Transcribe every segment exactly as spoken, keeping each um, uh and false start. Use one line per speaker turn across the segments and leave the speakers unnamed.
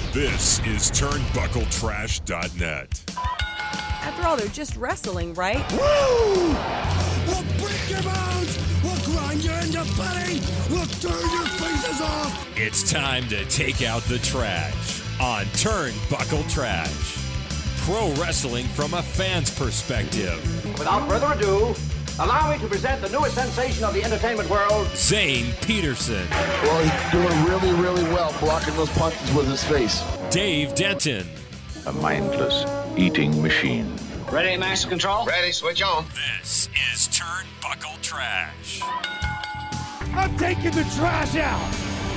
This is Turnbuckle Trash dot net.
After all, they're just wrestling, right?
Woo! We'll break your bones! We'll grind you into putty! We'll turn your faces off!
It's time to take out the trash on Turnbuckle Trash. Pro wrestling from a fan's perspective.
Without further ado, allow me to present the newest sensation of the entertainment world,
Zane Peterson.
Well, he's doing really, really well blocking those punches with his face.
Dave Denton.
A mindless eating machine.
Ready, master control?
Ready, switch on.
This is Turnbuckle Trash.
I'm taking the trash out!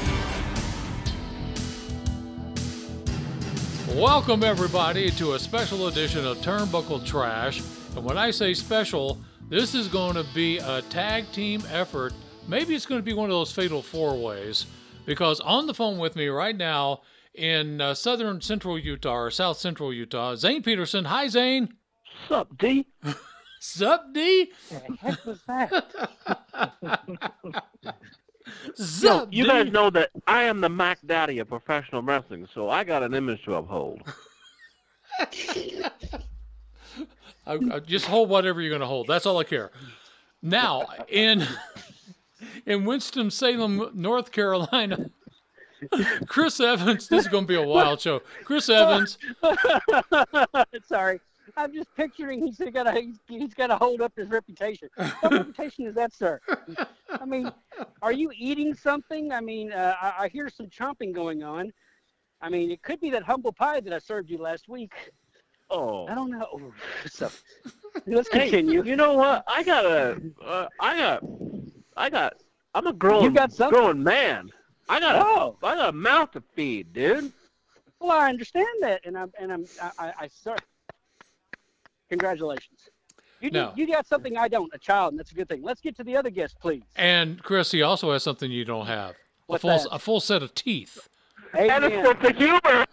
Welcome, everybody, to a special edition of Turnbuckle Trash. And when I say special, this is going to be a tag team effort. Maybe it's going to be one of those fatal four-ways, because on the phone with me right now in uh, southern central Utah, or south central Utah, Zane Peterson. Hi, Zane.
Sup, D?
Sup, D?
What the heck was that?
Sup,
Yo, you
D?
guys know that I am the Mac Daddy of professional wrestling, so I got an image to uphold.
I, I just hold whatever you're going to hold. That's all I care. Now, in in Winston-Salem, North Carolina, Chris Evans, this is going to be a wild show. Chris Evans.
Sorry. I'm just picturing he's got to he's, he's got to hold up his reputation. What reputation is that, sir? I mean, are you eating something? I mean, uh, I, I hear some chomping going on. I mean, it could be that humble pie that I served you last week.
Oh,
I don't know. So, let's
hey,
continue.
You know what? I got a, uh, I got, I got. I'm a growing,
You got something?
growing man. I got,
Oh.
a, I got a mouth to feed, dude.
Well, I understand that, and I'm and I'm I, I, I sorry. Congratulations. You do,
No.
you got something I don't, a child, and that's a good thing. Let's get to the other guest, please.
And Chris, he also has something you don't have. A
What's
full,
that?
a full set of teeth.
And a
Amen.
sense of humor.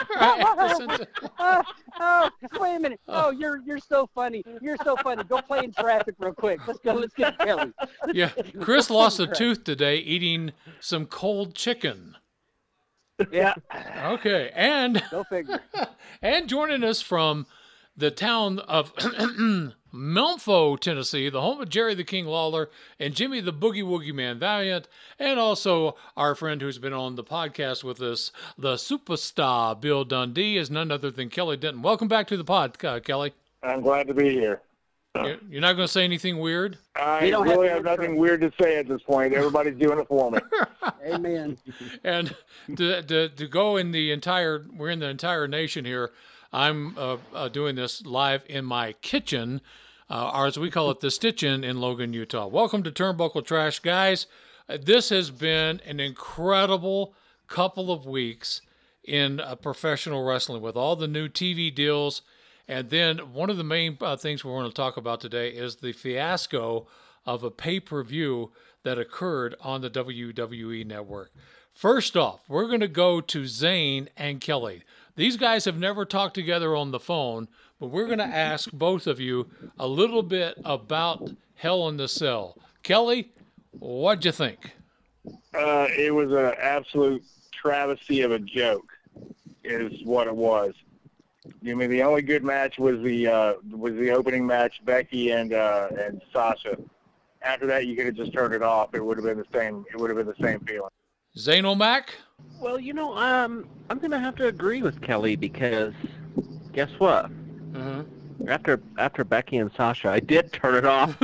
oh, oh, wait a minute. Oh, you're you're so funny. You're so funny. Go play in traffic real quick. Let's go. Let's get Kelly. Let's
Yeah,
get-
Chris
let's
lost
play
a
in
tooth today eating some cold chicken.
traffic. Yeah.
Okay, and
Go figure.
and joining us from the town of Melfo, Tennessee, the home of Jerry the King Lawler and Jimmy the Boogie Woogie Man Valiant, and also our friend who's been on the podcast with us, the superstar Bill Dundee, is none other than Kelly Denton. Welcome back to the pod, uh, Kelly.
I'm glad to be here.
You're you're not going to say anything weird?
I
You don't have
really
to
have
answer.
nothing weird to say at this point. Everybody's doing it for me.
Amen.
And to, to to go in the entire, we're in the entire nation here. I'm uh, uh, doing this live in my kitchen, uh, or as we call it, the Stitchin' in Logan, Utah. Welcome to Turnbuckle Trash, guys. Uh, this has been an incredible couple of weeks in uh, professional wrestling with all the new T V deals. And then one of the main uh, things we're going to talk about today is the fiasco of a pay-per-view that occurred on the W W E Network. First off, we're going to go to Zane and Kelly. These guys have never talked together on the phone, but we're going to ask both of you a little bit about Hell in the Cell. Kelly, what'd you think?
Uh, it was an absolute travesty of a joke, is what it was. I mean, the only good match was the uh, was the opening match, Becky and uh, and Sasha. After that, you could have just turned it off. It would have been the same. It would have been the same feeling.
Zane O'Mac?
Well, you know, um, I'm gonna have to agree with Kelly because, guess what?
Uh-huh.
After after Becky and Sasha, I did turn it off.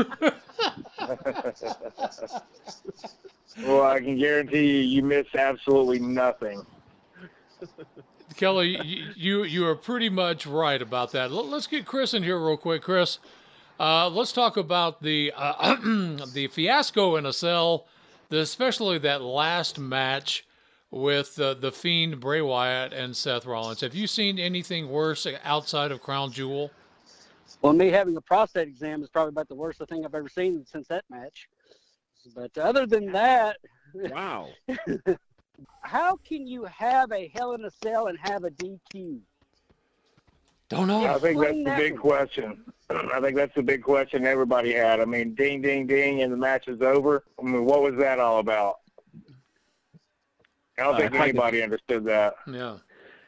Well, I can guarantee you, you missed absolutely nothing.
Kelly, you, you you are pretty much right about that. Let- Let's get Chris in here real quick. Chris, uh, let's talk about the uh, the fiasco in a cell, the, especially that last match with uh, the Fiend, Bray Wyatt, and Seth Rollins. Have you seen anything worse outside of Crown Jewel?
Well, me having a prostate exam is probably about the worst thing I've ever seen since that match. But other than that,
Wow.
how can you have a Hell in a Cell and have a D Q?
Don't know.
I think that's
Explain
the
that
big
one.
question. I think that's the big question everybody had. I mean, ding, ding, ding, and the match is over. I mean, what was that all about? I don't
Uh,
think
if I could-
anybody understood that.
Yeah.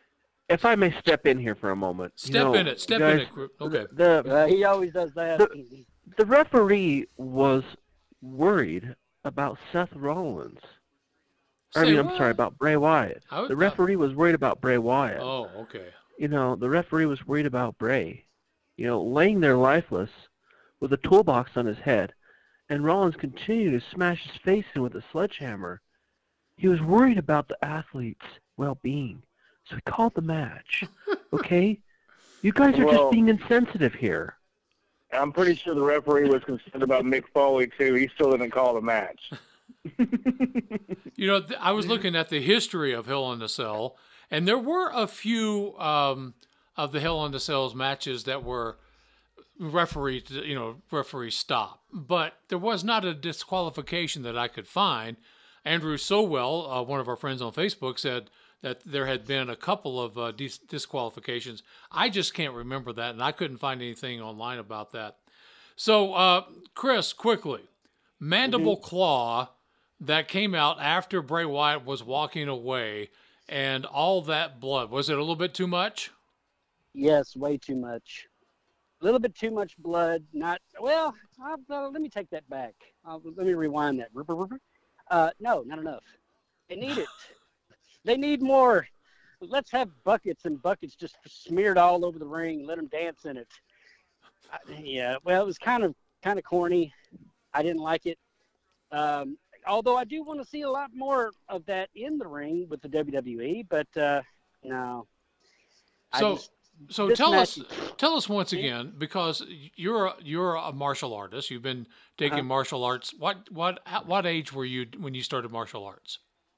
if I may step in here for a moment.
Step
you know,
in it. Step
guys,
in it. Okay.
The,
Uh, he always does that.
the, the referee was worried about Seth Rollins. I
Say
mean, I'm
what?
sorry, about Bray Wyatt.
I would-
The referee was worried about Bray Wyatt.
Oh, okay.
You know, the referee was worried about Bray. You know, laying there lifeless with a toolbox on his head, and Rollins continued to smash his face in with a sledgehammer. He was worried about the athlete's well-being, so he called the match. Okay? You guys are
Well-
just being insensitive here.
I'm pretty sure the referee was concerned about Mick Foley, too. He still didn't call the match.
You know, th- I was looking at the history of Hell in a Cell, and there were a few um, of the Hell in a Cell's matches that were referee, you know, referee stop. But there was not a disqualification that I could find. Andrew Sowell, uh, one of our friends on Facebook, said that there had been a couple of uh, dis- disqualifications. I just can't remember that, and I couldn't find anything online about that. So, uh, Chris, quickly, Mandible
Mm-hmm.
Claw that came out after Bray Wyatt was walking away, and all that blood, was it a little bit too much?
Yes, way too much. A little bit too much blood. Not well. I'll, uh, let me take that back. I'll, let me rewind that. Uh, no, not enough. They need it. They need more. Let's have buckets and buckets just smeared all over the ring. Let them dance in it. I, yeah. Well, it was kind of kind of corny. I didn't like it. Um, although I do want to see a lot more of that in the ring with the W W E, but uh, no. I
So,
just,
so
this
tell
match-
us, tell us once again, because you're a, you're a martial artist. You've been taking
Uh-huh.
martial arts. What what at what age were you when you started martial arts?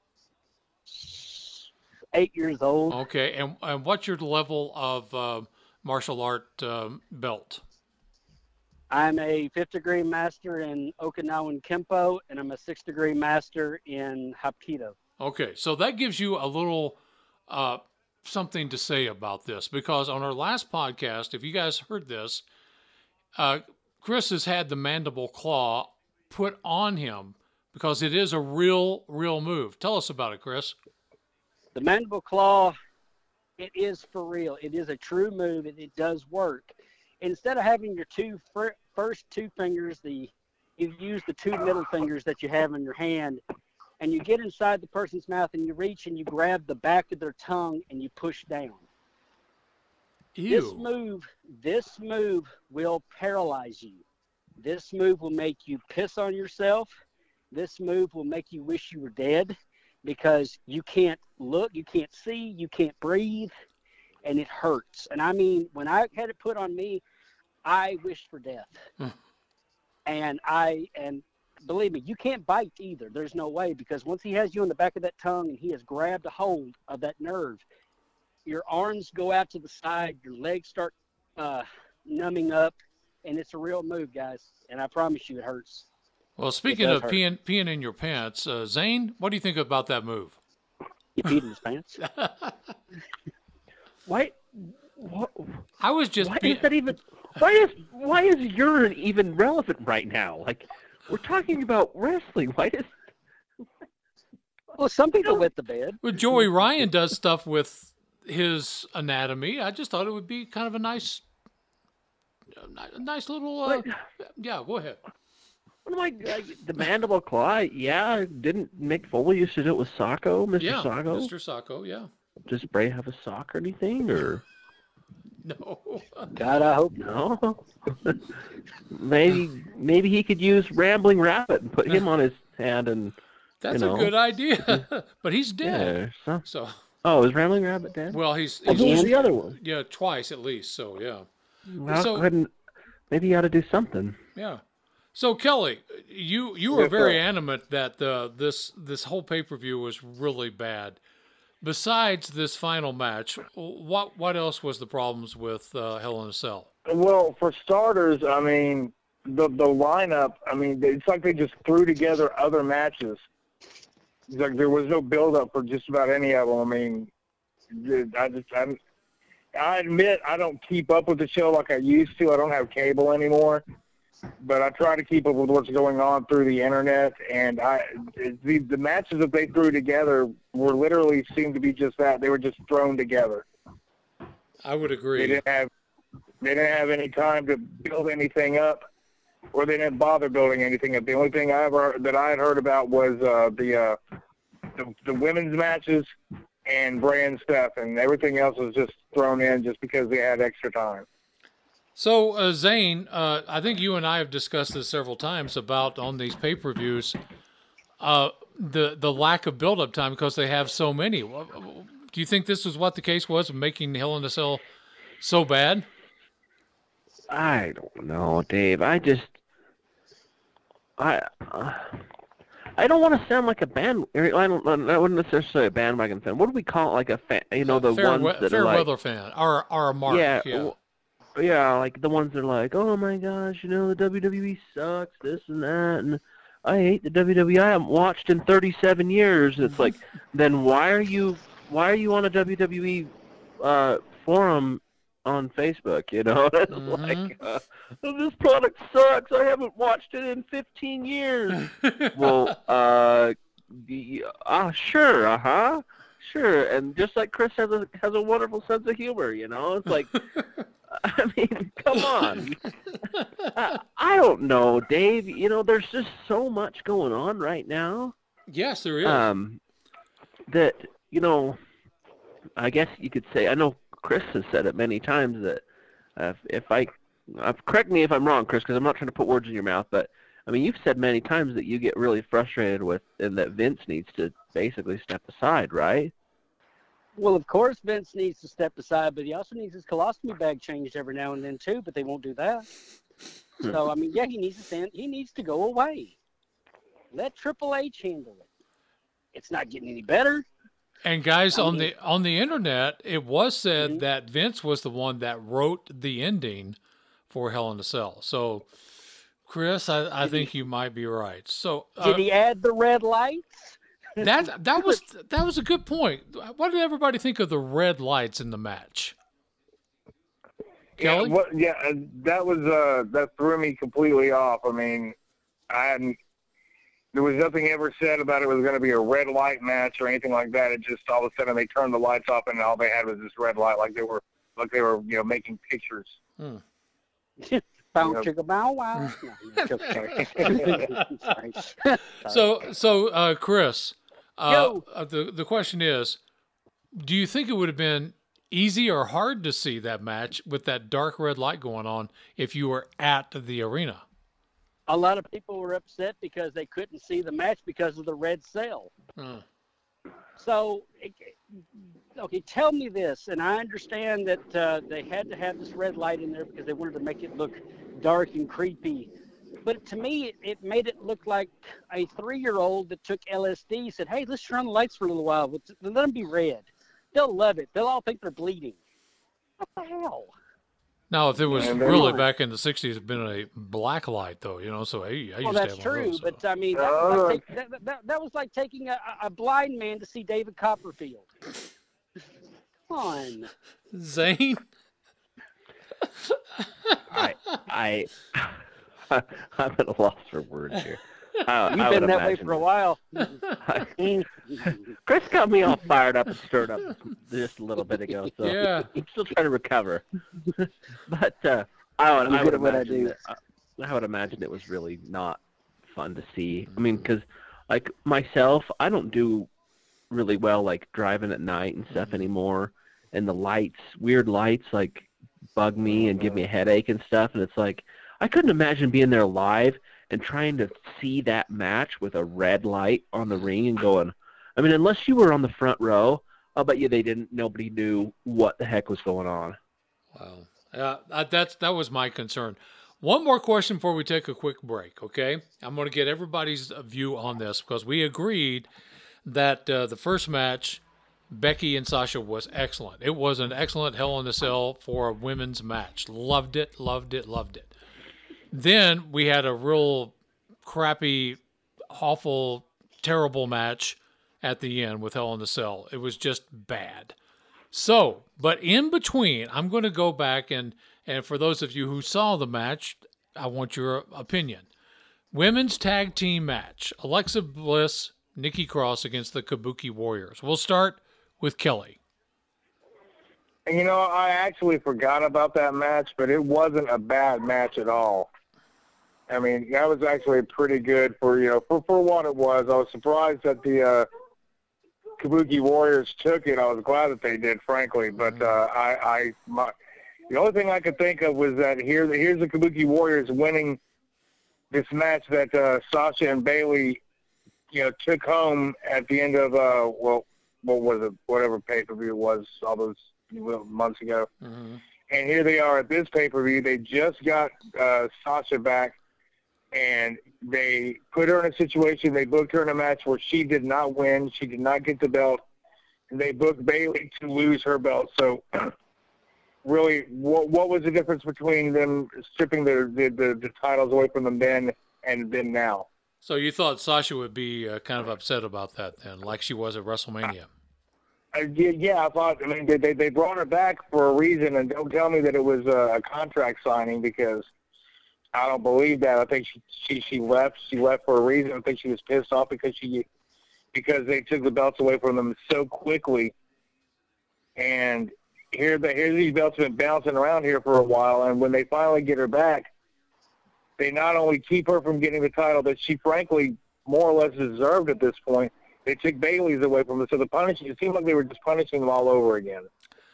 eight years old.
Okay, and and what's your level of uh, martial art um, belt?
I'm a fifth degree master in Okinawan Kempo, and I'm a sixth degree master in Hapkido.
Okay, so that gives you a little uh, something to say about this, because on our last podcast, if you guys heard this, uh, Chris has had the mandible claw put on him because it is a real, real move. Tell us about it, Chris.
The mandible claw, it is for real. It is a true move, and it does work. Instead of having your two fir- first two fingers, the you use the two middle fingers that you have in your hand, and you get inside the person's mouth, and you reach and you grab the back of their tongue and you push down.
Ew.
This move, this move will paralyze you. This move will make you piss on yourself. This move will make you wish you were dead, because you can't look, you can't see, you can't breathe, and it hurts. And I mean, when I had it put on me, I wished for death. and I, and believe me, you can't bite either. There's no way, because once he has you in the back of that tongue and he has grabbed a hold of that nerve, your arms go out to the side, your legs start uh, numbing up, and it's a real move, guys. And I promise you it hurts.
Well, speaking
does
of
hurt.
peeing, peeing in your pants, uh, Zane, what do you think about that move?
You peed in his pants?
Why? What,
I was just
why
pe-
is that even? Why is why is urine even relevant right now? Like, we're talking about wrestling. Why does?
Well, some people wet the bed.
Well, Joey Ryan does stuff with his anatomy. I just thought it would be kind of a nice, a ni- a nice little. Uh, yeah, go ahead.
What am I? Uh, the mandible claw? Yeah, didn't Mick Foley used to do it with Sacco, Mister
Yeah,
Sacco?
Mister Sacco. Yeah.
Does Bray have a sock or anything, or
No.
God, I hope
no? maybe maybe he could use Rambling Rabbit and put him on his hand, and
That's
you know,
a good idea, but he's dead.
Yeah, so,
So,
oh, is Rambling Rabbit dead?
well, he's,
And
he's
who was the other one?
yeah, twice at least. So, yeah,
Well,
so-
couldn't maybe he ought to do something.
yeah. So, Kelly, you you were
Yes,
very
sir.
adamant that uh, this this whole pay per view was really bad. Besides this final match, what what else was the problems with uh, Hell in a Cell?
Well, for starters, I mean, the the lineup, I mean, it's like they just threw together other matches. It's like there was no build-up for just about any of them. I mean, I just, I'm, I admit I don't keep up with the show like I used to. I don't have cable anymore. But I try to keep up with what's going on through the internet, and I the, the matches that they threw together were literally seemed to be just that. They were just thrown together.
I would agree.
They didn't have they didn't have any time to build anything up, or they didn't bother building anything up. The only thing I ever that I had heard about was uh, the, uh, the the women's matches and Bray and Steph, and everything else was just thrown in just because they had extra time.
So, uh, Zane, uh, I think you and I have discussed this several times about on these pay-per-views, uh, the the lack of build-up time because they have so many. Do you think this is what the case was, making Hell in a Cell so bad?
I don't know, Dave. I just, I, uh, I don't want to sound like a band. I don't. I wouldn't necessarily say a bandwagon fan. What do we call it? Like a fan? You know, the
fair
ones
we-
that
fair
are like,
weather fan, or or a mark.
Yeah,
Yeah.
w- yeah, like the ones that are like, oh my gosh, you know, the W W E sucks, this and that, and I hate the W W E. I haven't watched in thirty-seven years. It's like, then why are you, why are you on a W W E uh, forum on Facebook? You know, it's
Mm-hmm.
like, uh, this product sucks. I haven't watched it in fifteen years. Well, uh, the, uh, sure, uh huh. Sure, and just like Chris has a has a wonderful sense of humor, you know, it's like, I mean, come on. I, I don't know, Dave. You know, there's just so much going on right now.
Yes, there is.
Um, that you know, I guess you could say. I know Chris has said it many times that uh, if I, uh, correct me if I'm wrong, Chris, because I'm not trying to put words in your mouth, but I mean, you've said many times that you get really frustrated with, and that Vince needs to basically step aside, right?
Well, of course, Vince needs to step aside, but he also needs his colostomy bag changed every now and then too. But they won't do that. So I mean, yeah, he needs to stand. He needs to go away. Let Triple H handle it. It's not getting any better.
And guys,
I
on
mean-
the on the internet, it was said
Mhm.
that Vince was the one that wrote the ending for Hell in a Cell. So, Chris, I, I think you might be right. So, uh,
Did he add the red lights?
that that was that was a good point. What did everybody think of the red lights in the match?
Yeah,
Kelly?
what, yeah, uh, that was uh, that threw me completely off. I mean, I hadn't. There was nothing ever said about it was going to be a red light match or anything like that. It just all of a sudden they turned the lights off and all they had was this red light, like they were like they were you know making pictures.
Hmm.
Bow
Yeah.
chicka bow wow. No, no, sorry. Sorry. Sorry.
So, so uh, Chris, uh,
Yo.
uh, the the question is, do you think it would have been easy or hard to see that match with that dark red light going on if you were at the arena?
A lot of people were upset because they couldn't see the match because of the red cell.
Hmm.
So, it- okay, tell me this, and I understand that uh, they had to have this red light in there because they wanted to make it look dark and creepy. But to me, it, it made it look like a three-year-old that took L S D said, hey, let's turn on the lights for a little while. Let's- Let them be red. They'll love it. They'll all think they're bleeding. What the hell?
Now, if it was
And then-
really back in the sixties, it'd been a black light, though, you know, so hey, I used
Well,
to
that's
have one of
true,
those, so.
but I mean, that, was like take, that, that, that was like taking a, a blind man to see David Copperfield. Come on.
Zane?
I, I, I'm at a loss for words here. I,
You've
I
been
would
that way
imagine
for a while.
Chris got me all fired up and stirred up just a little bit ago, so
Yeah.
I'm still trying to recover. But uh, I would,
I'm
I
good
would
at what I
imagine
do.
that, uh, I would imagine it was really not fun to see. I mean, because like myself, I don't do really well like driving at night and stuff anymore, and the lights, weird lights, like bug me and give me a headache and stuff. And it's like I couldn't imagine being there live and trying to see that match with a red light on the ring and going, I mean, unless you were on the front row, I'll bet you they didn't, nobody knew what the heck was going on.
Wow. Uh, uh, that's that was my concern. One more question before we take a quick break, okay? I'm going to get everybody's view on this because we agreed that uh, the first match, Becky and Sasha, was excellent. It was an excellent Hell in a Cell for a women's match. Loved it, loved it, loved it. Then we had a real crappy, awful, terrible match at the end with Hell in a Cell. It was just bad. So, but in between, I'm going to go back and, and for those of you who saw the match, I want your opinion. Women's tag team match. Alexa Bliss, Nikki Cross against the Kabuki Warriors. We'll start with Kelly.
And, you know, I actually forgot about that match, but it wasn't a bad match at all. I mean, that was actually pretty good for, you know, for, for what it was. I was surprised that the uh, Kabuki Warriors took it. I was glad that they did, frankly. But uh, I, I my, the only thing I could think of was that here, here's the Kabuki Warriors winning this match that uh, Sasha and Bayley, you know, took home at the end of, uh, well, what was it, whatever pay-per-view it was all those months ago.
Mm-hmm.
And here they are at this pay-per-view. They just got uh, Sasha back, and they put her in a situation. They booked her in a match where she did not win. She did not get the belt. And they booked Bayley to lose her belt. So, really, what, what was the difference between them stripping the, the, the, the titles away from them then and then now?
So you thought Sasha would be uh, kind of upset about that then, like she was at WrestleMania?
Uh, yeah, yeah, I thought, I mean, they, they brought her back for a reason, and don't tell me that it was a, a contract signing, because I don't believe that. I think she, she she left. She left for a reason. I think she was pissed off because she because they took the belts away from them so quickly. And here, the, here these belts have been bouncing around here for a while, and when they finally get her back, they not only keep her from getting the title that she, frankly, more or less deserved at this point, they took Bayley's away from her. So the punishing, it seemed like they were just punishing them all over again.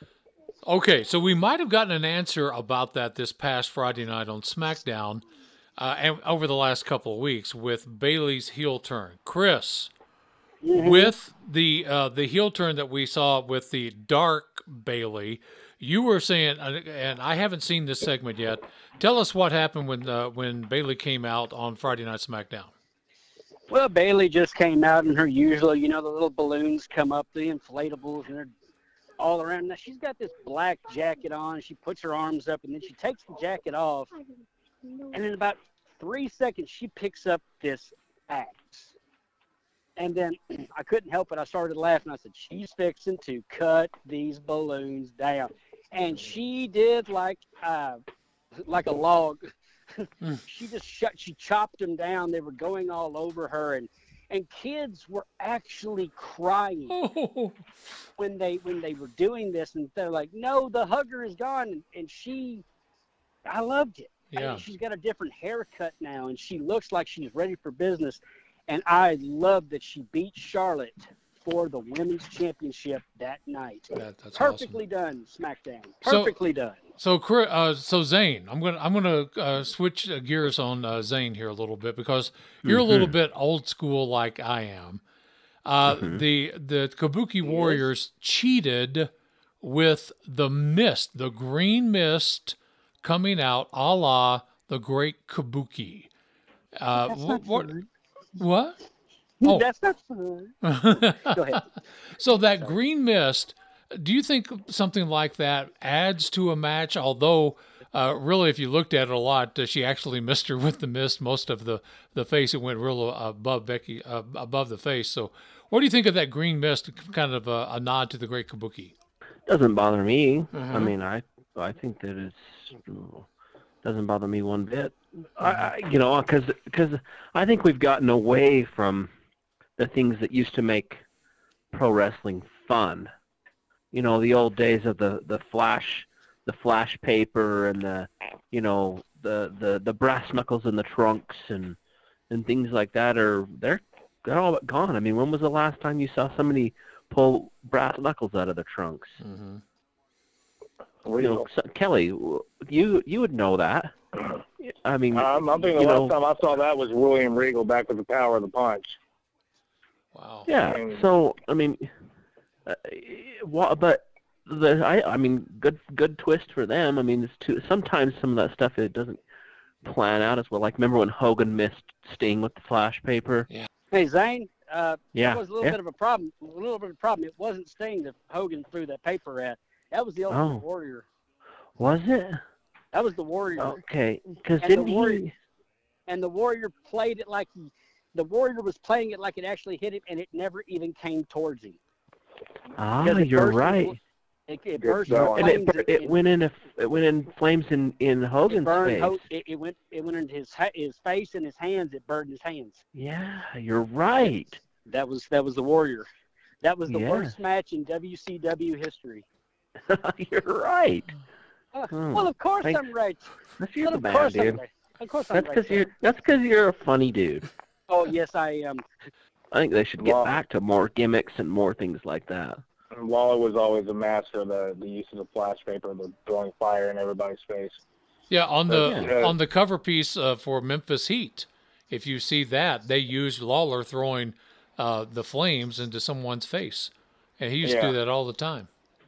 Okay, so we might have gotten an answer about that this past Friday night on SmackDown uh, and over the last couple of weeks with Bayley's heel turn. Chris, mm-hmm. with the uh, the heel turn that we saw with the dark Bayley, you were saying, and I haven't seen this segment yet, tell us what happened when uh, when Bayley came out on Friday Night SmackDown.
Well, Bayley just came out in her usual, you know, the little balloons come up, the inflatables, and they're all around. Now, she's got this black jacket on. She puts her arms up, and then she takes the jacket off. And in about three seconds, she picks up this axe. And then I couldn't help it. I started laughing. I said, she's fixing to cut these balloons down. And she did like uh, like a log. She just shut, she chopped them down. They were going all over her, and and kids were actually crying oh. when they when they were doing this, and they're like, "No, the hugger is gone." And, and she, I loved it.
Yeah.
I mean, she's got a different haircut now, and she looks like she's ready for business. And I love that she beat Charlotte for the women's championship that night.
That, that's
Perfectly
awesome.
done, SmackDown. Perfectly
so,
done.
So, uh, so Zane, I'm gonna I'm gonna uh, switch gears on uh, Zane here a little bit, because you're mm-hmm. a little bit old school like I am. Uh, mm-hmm. The the Kabuki Warriors yes. cheated with the mist, the green mist coming out, a la the Great Kabuki. Uh,
That's not
what?
fun.
What? Oh.
That's not fun. Go ahead.
So that Sorry. green mist. Do you think something like that adds to a match? Although, uh, really, if you looked at it a lot, uh, she actually missed her with the mist. Most of the, the face, it went real above Becky, uh, above the face. So, what do you think of that green mist? Kind of a, a nod to the Great Kabuki.
Doesn't bother me.
Uh-huh.
I mean, I I think that it's doesn't bother me one bit. I, I you know, because because I think we've gotten away from the things that used to make pro wrestling fun. You know, the old days of the, the flash, the flash paper, and the, you know, the, the, the brass knuckles in the trunks and, and things like that are they're they're all but gone. I mean, when was the last time you saw somebody pull brass knuckles out of their trunks?
Mm-hmm.
You know, so, Kelly, you you would know that. I mean,
um, I think the last know, time I saw that was William Regal back with the Power of the Punch.
Wow.
Yeah.
I mean,
so I mean. Uh, well, but the I I mean, good good twist for them. I mean, it's too, sometimes some of that stuff it doesn't plan out as well. Like, remember when Hogan missed Sting with the flash paper?
Yeah.
Hey Zane, uh,
yeah.
that was a little
yeah.
bit of a problem. A little bit of a problem. It wasn't Sting that Hogan threw that paper at. That was the Ultimate
oh.
Warrior.
Was it?
That was the Warrior.
Okay, because
and
didn't
the Warrior,
he?
And the Warrior played it like he. The Warrior was playing it like it actually hit him, and it never even came towards him.
Ah, you're right.
It, it burst
and it, it, it went in a, it went in flames in, in Hogan's
it
face.
Ho- it, it went it went into his his face and his hands. It burned his hands.
Yeah, you're right.
That was that was the Warrior. That was the
yeah.
worst match in W C W history.
You're right.
Uh,
Hmm.
Well, of course
Thanks.
I'm right.
That's your
Well, of
man,
course I'm
dude.
right. Of course I'm
That's
right.
because
sir.
you're. That's because you're a funny dude.
Oh yes, I am.
I think they should get
Well-
back to more gimmicks and more things like that.
And Lawler was always a master of the, the use of the flash paper, the throwing fire in everybody's face.
Yeah, on the
Yeah.
on the cover piece uh, for Memphis Heat, if you see that, they used Lawler throwing uh, the flames into someone's face, and he used to
Yeah.
do that all the time.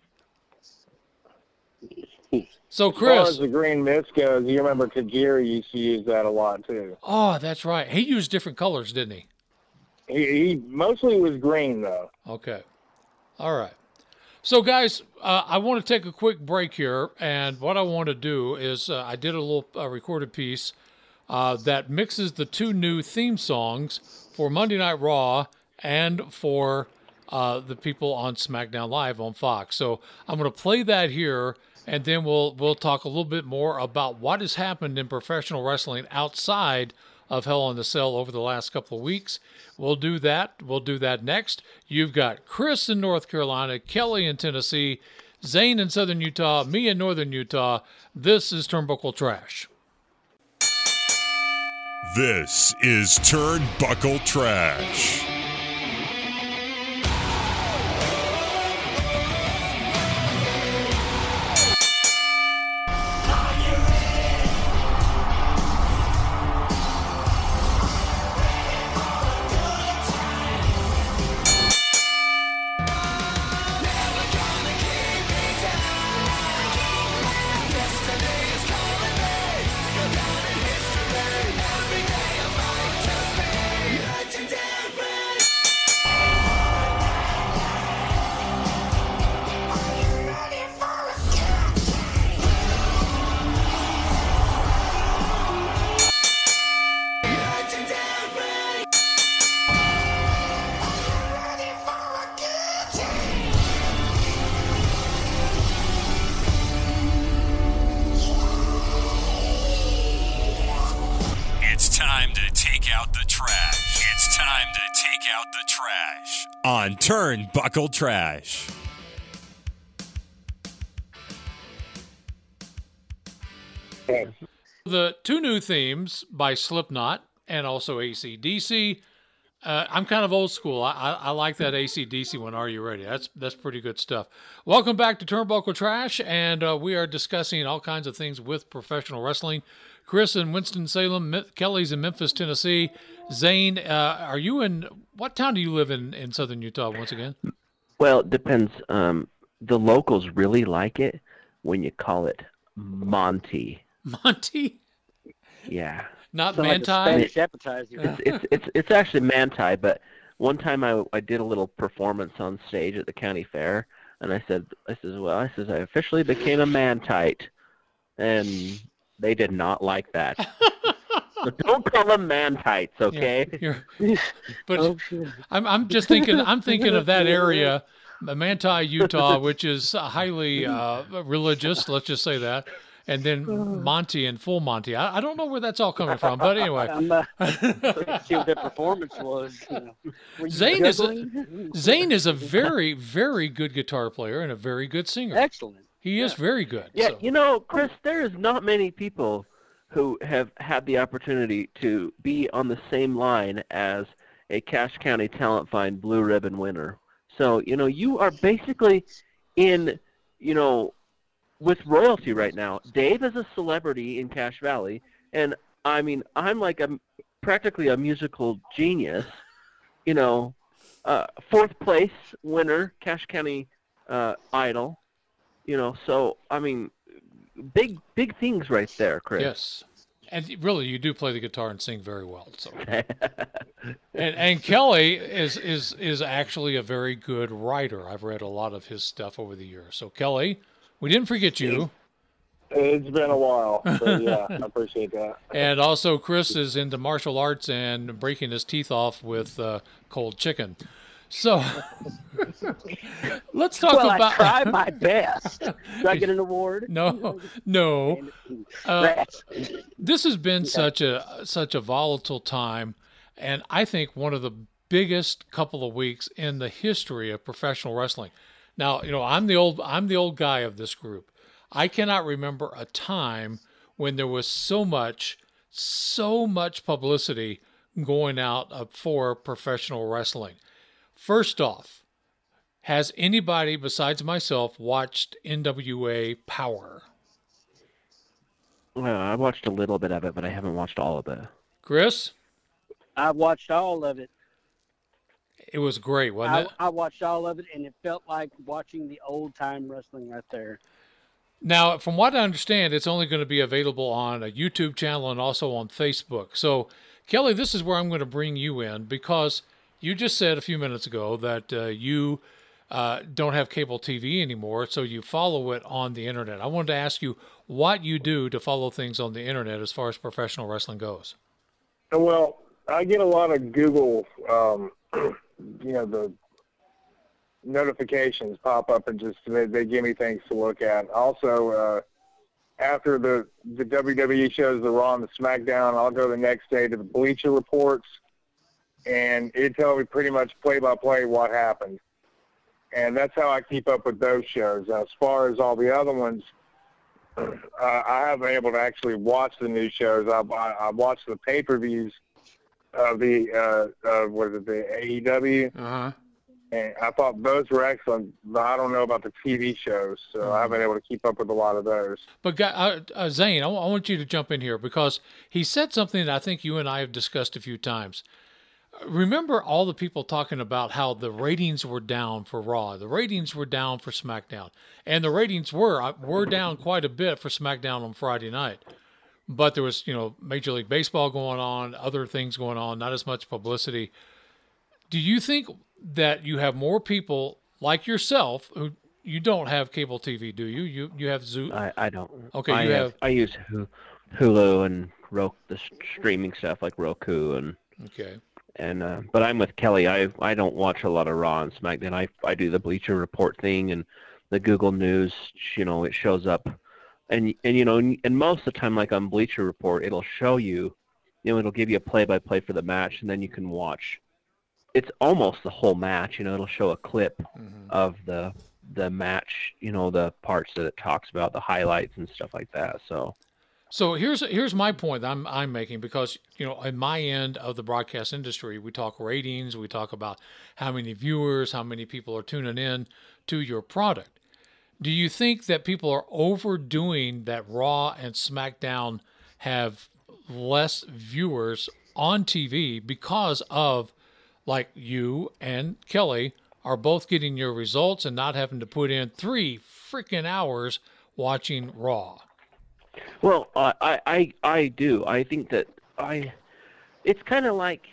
So,
As far as
Chris,
the green mist goes, you remember Tajiri used to use that a lot too.
oh, that's right. He used different colors, didn't he?
He, he mostly was green though.
Okay. All right. So, guys, uh, I want to take a quick break here, and what I want to do is uh, I did a little uh, recorded piece uh, that mixes the two new theme songs for Monday Night Raw and for uh, the people on SmackDown Live on Fox. So I'm going to play that here, and then we'll we'll talk a little bit more about what has happened in professional wrestling outside of Hell in the Cell over the last couple of weeks. We'll do that. We'll do that next. You've got Chris in North Carolina, Kelly in Tennessee, Zane in Southern Utah, me in Northern Utah. This is Turnbuckle Trash.
This is Turnbuckle Trash. It's time to take out the trash. It's time to take out the trash on Turnbuckle Trash.
The two new themes by Slipknot and also A C D C. Uh, I'm kind of old school. I, I, I like that A C D C one. Are you ready? That's that's pretty good stuff. Welcome back to Turnbuckle Trash, and uh, we are discussing all kinds of things with professional wrestling. Chris in Winston-Salem, Me- Kelly's in Memphis, Tennessee. Zane, uh, are you in, what town do you live in in Southern Utah once again?
Well, it depends. Um, the locals really like it when you call it Monty.
Monty?
Yeah.
Not
Sound like a
Manti?
Spanish appetizer.
It's it's it's it's actually Manti, but one time I I did a little performance on stage at the county fair, and I said I says well I says I officially became a Mantite, and they did not like that. So don't call them Mantites, okay?
You're, but
Oh, shit.
I'm I'm just thinking I'm thinking of that area, Manti, Utah, which is highly uh, religious. Let's just say that, and then Monty and Full Monty. I, I don't know where that's all coming from, but anyway.
I'm uh, see what that performance was. You know. Were you
Zane is a,
juggling?
Zane is a very very good guitar player and a very good singer.
Excellent.
He is very good.
Yeah,
so.
you know, Chris, there is not many people who have had the opportunity to be on the same line as a Cache County Talent Find Blue Ribbon winner. So, you know, you are basically in, you know, with royalty right now. Dave is a celebrity in Cache Valley, and I mean, I'm like a practically a musical genius. You know, uh, fourth place winner, Cache County uh, Idol. You know, so I mean, big big things right there, Chris.
Yes, and really, you do play the guitar and sing very well. So, and and Kelly is is is actually a very good writer. I've read a lot of his stuff over the years. So, Kelly, we didn't forget you.
It's been a while, but yeah, I appreciate that.
And also, Chris is into martial arts and breaking his teeth off with uh, cold chicken. So, let's talk
Well,
about.
I tried my best. Do I get an award?
No, no. Uh,
Rats.
this has been such a such a volatile time, and I think one of the biggest couple of weeks in the history of professional wrestling. Now, you know, I'm the old I'm the old guy of this group. I cannot remember a time when there was so much, so much publicity going out for professional wrestling. First off, has anybody besides myself watched N W A Power?
Well, I watched a little bit of it, but I haven't watched all of it.
Chris?
I watched all of it.
It was great, wasn't
I,
it?
I watched all of it, and it felt like watching the old-time wrestling right there.
Now, from what I understand, it's only going to be available on a YouTube channel and also on Facebook. So, Kelly, this is where I'm going to bring you in, because you just said a few minutes ago that uh, you uh, don't have cable T V anymore, so you follow it on the internet. I wanted to ask you what you do to follow things on the internet as far as professional wrestling goes.
Well, I get a lot of Google, um, you know, the notifications pop up and just they, they give me things to look at. Also, uh, after the, the W W E shows, the Raw and the SmackDown, I'll go the next day to the Bleacher Reports, and it tells me pretty much play-by-play what happened. And that's how I keep up with those shows. As far as all the other ones, uh, I haven't been able to actually watch the new shows. I, I, I watched the pay-per-views of the, uh, uh, what is it, the A E W.
Uh-huh.
And I thought those were excellent, but I don't know about the T V shows, so mm-hmm. I haven't been able to keep up with a lot of those.
But uh, uh, Zane, I, w- I want you to jump in here, because he said something that I think you and I have discussed a few times. Remember all the people talking about how the ratings were down for Raw, the ratings were down for SmackDown, and the ratings were were down quite a bit for SmackDown on Friday night. But there was, you know, Major League Baseball going on, other things going on, not as much publicity. Do you think that you have more people like yourself who you don't have cable T V, do you? You you have Zoo?
I, I don't.
Okay,
I
you
have,
have.
I use Hulu and Roku, the streaming stuff like Roku and.
Okay.
And uh, but I'm with Kelly. I I don't watch a lot of Raw and SmackDown. I I do the Bleacher Report thing and the Google News. You know, it shows up, and and you know, and most of the time, like on Bleacher Report, it'll show you, you know, it'll give you a play-by-play for the match, and then you can watch. It's almost the whole match. You know, it'll show a clip mm-hmm. of the the match. You know, the parts that it talks about, the highlights and stuff like that. So.
So here's here's my point that I'm I'm making, because, you know, in my end of the broadcast industry, we talk ratings, we talk about how many viewers, how many people are tuning in to your product. Do you think that people are overdoing that Raw and SmackDown have less viewers on T V because of, like, you and Kelly are both getting your results and not having to put in three freaking hours watching Raw?
Well, uh, I, I I do. I think that I, it's kind of like,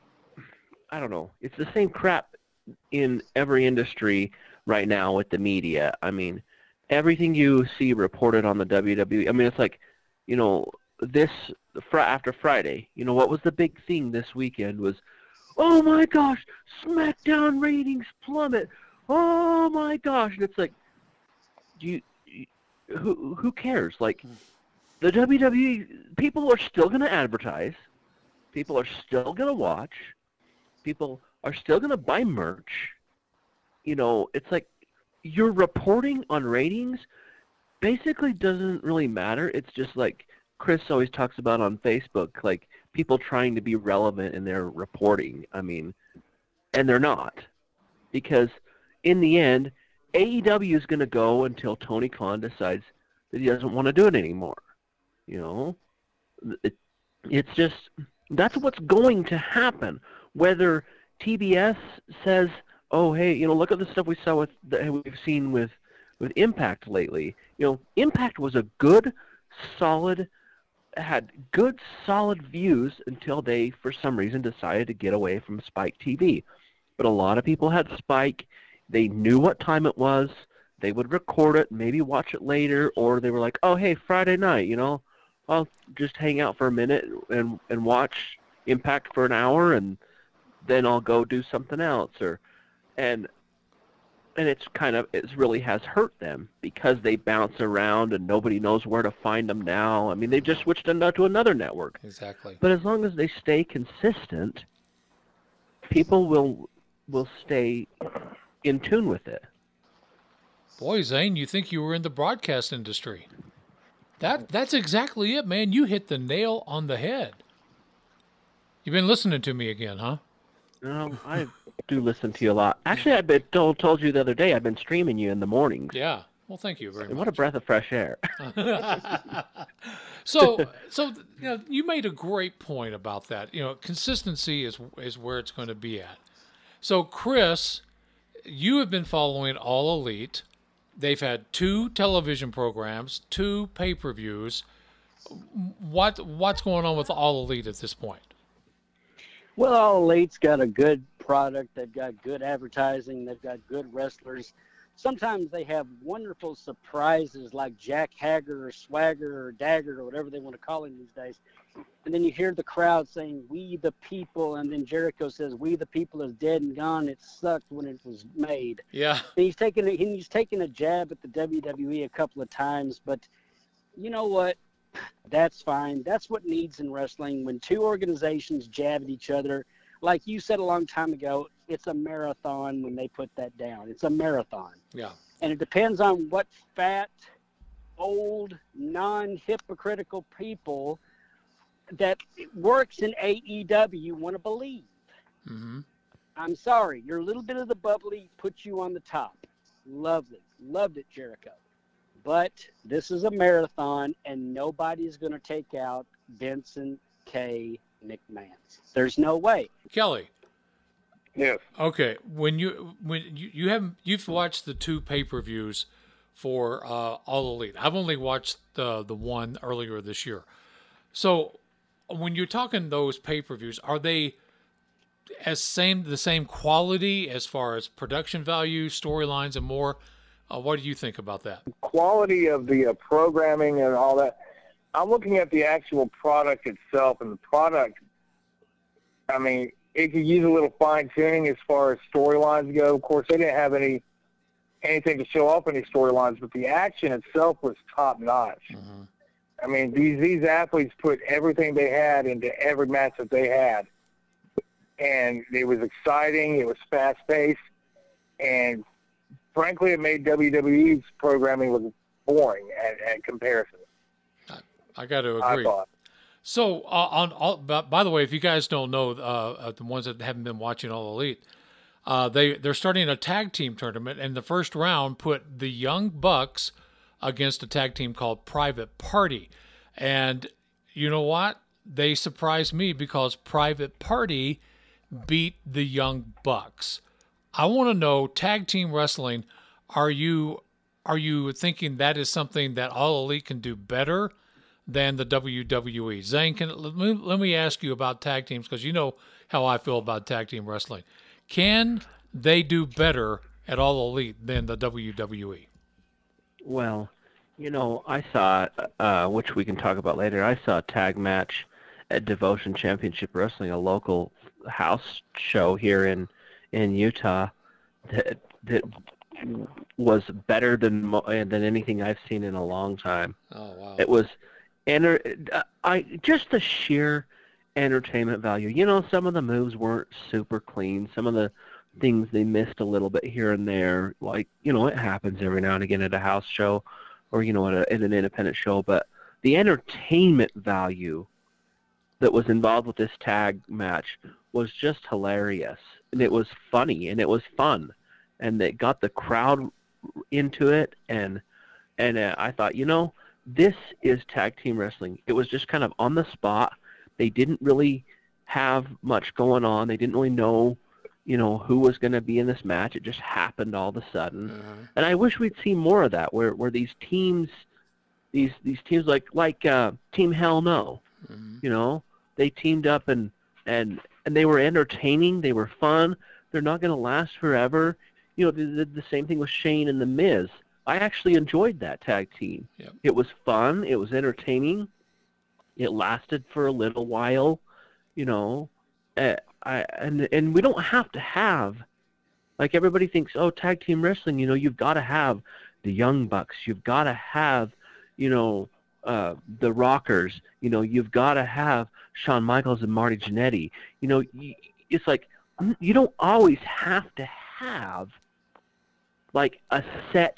I don't know. It's the same crap in every industry right now with the media. I mean, everything you see reported on the W W E. I mean, it's like, you know, this fr- after Friday. You know, what was the big thing this weekend was, oh my gosh, SmackDown ratings plummet. Oh my gosh, and it's like, do you, who who cares? Like. The W W E, people are still going to advertise. People are still going to watch. People are still going to buy merch. You know, it's like your reporting on ratings basically doesn't really matter. It's just like Chris always talks about on Facebook, like people trying to be relevant in their reporting. I mean, and they're not. Because in the end, A E W is going to go until Tony Khan decides that he doesn't want to do it anymore. You know, it, it's just, that's what's going to happen. Whether T B S says, oh, hey, you know, look at the stuff we saw with, that we've seen with, with Impact lately. You know, Impact was a good, solid, had good, solid views until they, for some reason, decided to get away from Spike T V. But a lot of people had Spike. They knew what time it was. They would record it, maybe watch it later, or they were like, oh, hey, Friday night, you know, I'll just hang out for a minute and and watch Impact for an hour, and then I'll go do something else. Or, and and it's kind of, it really has hurt them because they bounce around and nobody knows where to find them now. I mean, they just switched to another network.
Exactly.
But as long as they stay consistent, people will will stay in tune with it.
Boy, Zane, you think you were in the broadcast industry. That That's exactly it, man. You hit the nail on the head. You've been listening to me again, huh?
Um, I do listen to you a lot. Actually, I been told, told you the other day I've been streaming you in the mornings.
Yeah. Well, thank you very
And
much.
what a breath of fresh air.
so, so you know, you made a great point about that. You know, consistency is is where it's going to be at. So, Chris, you have been following All Elite. They've had two television programs, two pay-per-views. What what's going on with All Elite at this point?
Well, All Elite's got a good product. They've got good advertising. They've got good wrestlers. Sometimes they have wonderful surprises like Jack Hager or Swagger or Dagger or whatever they want to call him these days. And then you hear the crowd saying, "We the people," and then Jericho says, "We the people" is dead and gone. It sucked when it was made.
Yeah.
And he's taken a, he's taken a jab at the W W E a couple of times, but you know what? That's fine. That's what needs in wrestling. When two organizations jab at each other, like you said a long time ago, it's a marathon when they put that down. It's a marathon.
Yeah.
And it depends on what fat, old, non-hypocritical people that works in A E W want to believe.
Mm-hmm.
I'm sorry. Your little bit of the bubbly puts you on the top. Lovely. Loved it, Jericho. But this is a marathon, and nobody's going to take out Vincent K. McMahon. There's no way.
Kelly.
Yes.
Okay. When you when you, you haven't you've watched the two pay-per-views for uh, All Elite. I've only watched the the one earlier this year. So when you're talking those pay-per-views, are they as same the same quality as far as production value, storylines, and more? Uh, what do you think about that?
Quality of the uh, programming and all that. I'm looking at the actual product itself, and the product, I mean, it could use a little fine-tuning as far as storylines go. Of course, they didn't have any anything to show off any storylines, but the action itself was top-notch. Mm-hmm. I mean, these these athletes put everything they had into every match that they had, and it was exciting. It was fast-paced, and frankly, it made W W E's programming look boring at, at comparison.
I, I got to agree.
I thought.
So, uh, on all, by the way, if you guys don't know, uh, the ones that haven't been watching All Elite, uh, they they're starting a tag team tournament, and the first round put the Young Bucks against a tag team called Private Party, and you know what? They surprised me because Private Party beat the Young Bucks. I want to know, tag team wrestling, are you are you thinking that is something that All Elite can do better than the W W E? Zane, can, let, me, let me ask you about tag teams, because you know how I feel about tag team wrestling. Can they do better at All Elite than the W W E?
Well, you know, I saw, uh, which we can talk about later, I saw a tag match at Devotion Championship Wrestling, a local house show here in in Utah, that that was better than than anything I've seen in a long time.
Oh wow!
It was, enter, I just the sheer entertainment value. You know, some of the moves weren't super clean. Some of the things they missed a little bit here and there. Like, you know, it happens every now and again at a house show, or you know, at, a, at an independent show. But the entertainment value that was involved with this tag match was just hilarious, and it was funny, and it was fun, and it got the crowd into it, and and uh, I thought, you know, this is tag team wrestling. It was just kind of on the spot. They didn't really have much going on. They didn't really know, you know, who was going to be in this match. It just happened all of a sudden, uh-huh. and I wish we'd see more of that, where where these teams, these these teams like like uh, Team Hell No, mm-hmm. you know, they teamed up and and. And they were entertaining. They were fun. They're not going to last forever. You know, the, the same thing with Shane and The Miz. I actually enjoyed that tag team.
Yep.
It was fun. It was entertaining. It lasted for a little while. You know, uh, I and and we don't have to have, like everybody thinks, oh, tag team wrestling. You know, you've got to have the Young Bucks. You've got to have, you know, uh, the Rockers. You know, you've got to have Shawn Michaels and Marty Jannetty. You know, it's like you don't always have to have like a set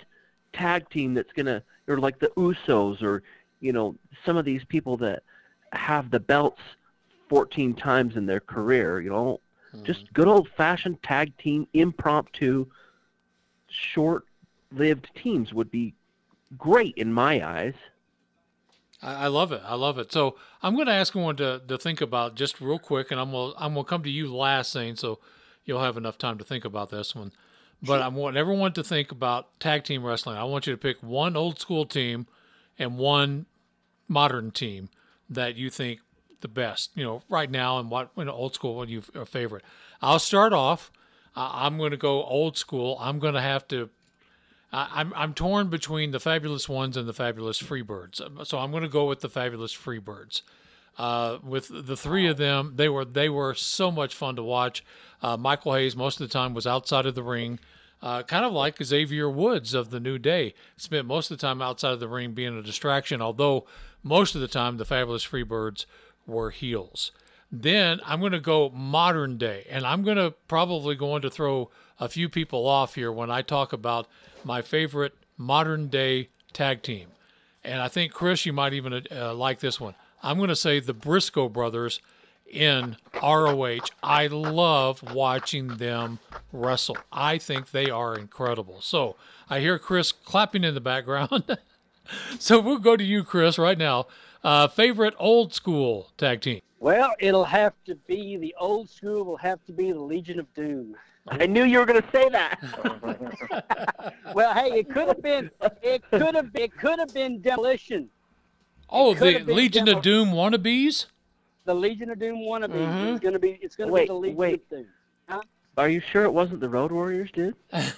tag team that's gonna, or like the Usos, or you know, some of these people that have the belts fourteen times in their career. You know, mm-hmm. just good old-fashioned tag team, impromptu, short-lived teams would be great in my eyes.
I, I love it. I love it. So I'm going to ask everyone to, to think about just real quick, and I'm going I'm going to come to you last, Zane, so you'll have enough time to think about this one. But I want everyone to think about tag team wrestling. I want you to pick one old school team and one modern team that you think the best, you know, right now, and what, you know, old school, what you are favorite. I'll start off. Uh, I'm going to go old school. I'm going to have to. Uh, I'm I'm torn between the Fabulous Ones and the Fabulous Freebirds. So I'm going to go with the Fabulous Freebirds. Uh, with the three of them, they were they were so much fun to watch. Uh, Michael Hayes most of the time was outside of the ring, uh, kind of like Xavier Woods of the New Day. Spent most of the time outside of the ring being a distraction, although most of the time the Fabulous Freebirds were heels. Then I'm going to go modern day, and I'm going to probably going to throw a few people off here when I talk about my favorite modern day tag team. And I think, Chris, you might even uh, like this one. I'm going to say the Briscoe brothers in R O H. I love watching them wrestle. I think they are incredible. So I hear Chris clapping in the background. So we'll go to you, Chris, right now. Uh, favorite old school tag team?
Well, it'll have to be the old school. Will have to be the Legion of Doom.
I knew you were going to say that.
Well, hey, it could have been. It could have. It could have been Demolition.
Oh, the Legion Demo- of Doom wannabes?
The Legion of Doom wannabes.
Mm-hmm.
It's gonna be. It's gonna
wait,
be the Legion
wait.
of Doom. Huh?
Are you sure it wasn't the Road Warriors, dude?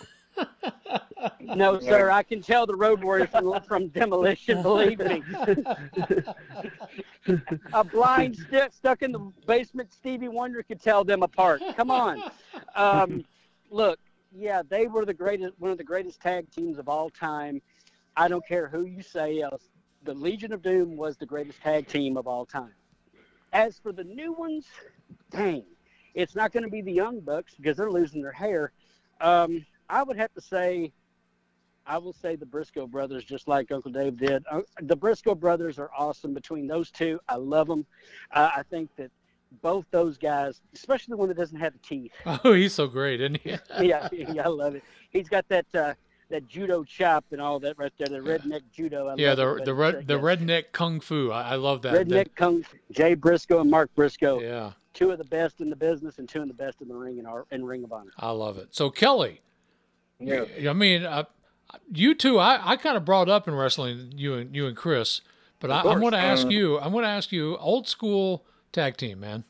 No, sir. I can tell the Road Warriors from, from Demolition. Believe me. A blind st- stuck in the basement Stevie Wonder could tell them apart. Come on. Um, look, yeah, they were the greatest, one of the greatest tag teams of all time. I don't care who you say else. The Legion of Doom was the greatest tag team of all time. As for the new ones, dang, it's not going to be the Young Bucks because they're losing their hair. Um, I would have to say, I will say the Briscoe brothers, just like Uncle Dave did. Uh, the Briscoe brothers are awesome. Between those two, I love them. Uh, I think that both those guys, especially the one that doesn't have the teeth.
Oh, he's so great, isn't he?
yeah, yeah, I love it. He's got that uh, that judo chop and all that right there, the redneck judo. I
yeah,
love
the
it,
the red the redneck kung fu. I, I love that.
Redneck
that,
kung fu. Jay Briscoe and Mark Briscoe.
Yeah,
two of the best in the business and two of the best in the ring in our in Ring of Honor.
I love it. So Kelly,
yeah,
I mean, uh, you two, I, I kind of brought up in wrestling, you and you and Chris, but I, I'm going to ask
Uh,
you. I'm going to ask you, old school tag team, man.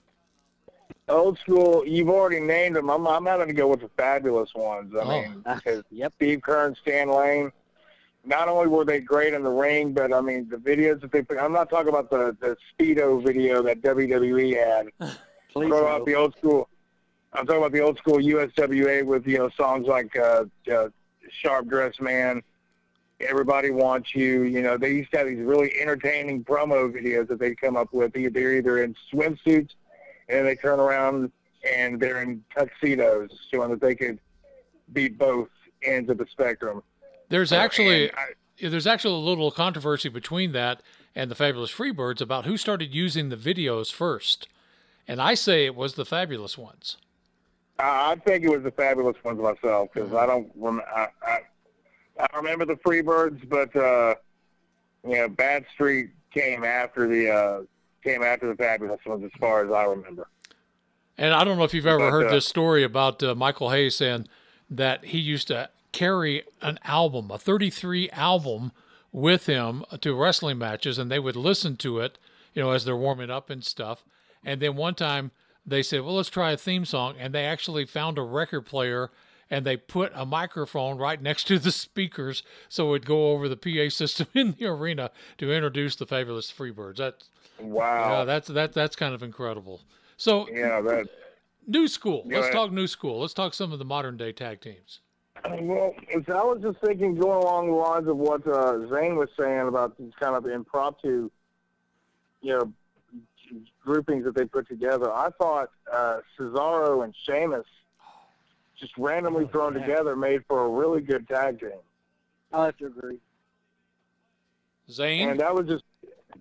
Old school, you've already named them. I'm, I'm having to go with the Fabulous Ones. I
Oh.
mean, because
Yep.
Steve Kerr, Stan Lane, not only were they great in the ring, but, I mean, the videos that they put, I'm not talking about the, the Speedo video that W W E had.
Please
Throw
no.
out the old school. I'm talking about the old school U S W A with, you know, songs like uh, uh, Sharp Dressed Man, Everybody Wants You. You know, they used to have these really entertaining promo videos that they'd come up with. They're either in swimsuits and they turn around and they're in tuxedos, showing that they could be both ends of the spectrum.
There's
Uh,
actually
and I-
there's actually a little controversy between that and the Fabulous Freebirds about who started using the videos first, and I say it was the Fabulous Ones.
I I think it was the Fabulous Ones myself, because I don't rem- I, I, I remember the Freebirds, but uh, you know, Bad Street came after the uh, came after the Fabulous Ones, as far as I remember.
And I don't know if you've ever
But,
heard
uh,
this story about uh, Michael Hayes saying that he used to carry an album, a thirty-three album, with him to wrestling matches, and they would listen to it, you know, as they're warming up and stuff. And then one time they said, well, let's try a theme song. And they actually found a record player and they put a microphone right next to the speakers so it would go over the P A system in the arena to introduce the Fabulous Freebirds. That's,
Wow.
yeah, that's, that, that's kind of incredible. So
Yeah, that.
new school.
Yeah,
Let's
that-
talk new school. Let's talk some of the modern day tag teams.
Well, it's, I was just thinking, going along the lines of what uh, Zane was saying about these kind of impromptu, you know, groupings that they put together. I thought uh, Cesaro and Sheamus, just randomly thrown together, made for a really good tag team.
I'll have to agree.
Zane?
And that was just.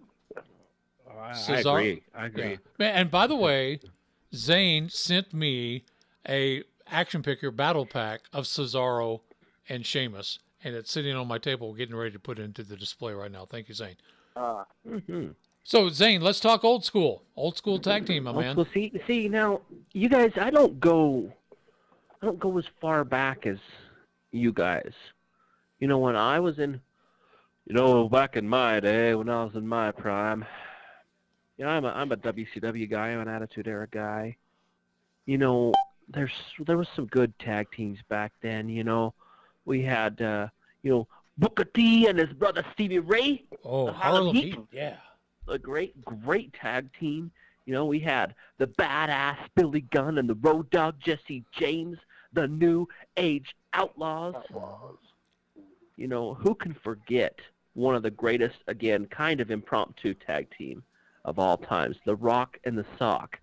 Oh, I, I
Cesaro-
agree. I agree.
Yeah. Man, and by the way, Zane sent me a action figure battle pack of Cesaro and Sheamus, and it's sitting on my table, getting ready to put it into the display right now. Thank you, Zane.
Uh,
Mm-hmm.
So, Zane, let's talk old school. Old school tag team, my
Old
man.
school. See, see now, you guys. I don't go. I don't go as far back as you guys. You know, when I was in, you know, back in my day, when I was in my prime. You know, I'm a I'm a W C W guy. I'm an Attitude Era guy. You know, there's there was some good tag teams back then. You know, we had uh, you know Booker T and his brother Stevie Ray.
Oh,
the Harlem
Harlem
Heat.
Heat. Yeah.
A great, great tag team. You know, we had the badass Billy Gunn and the Road Dogg Jesse James, the New Age Outlaws.
Outlaws.
You know, who can forget one of the greatest, again, kind of impromptu tag team of all times, The Rock and the Sock.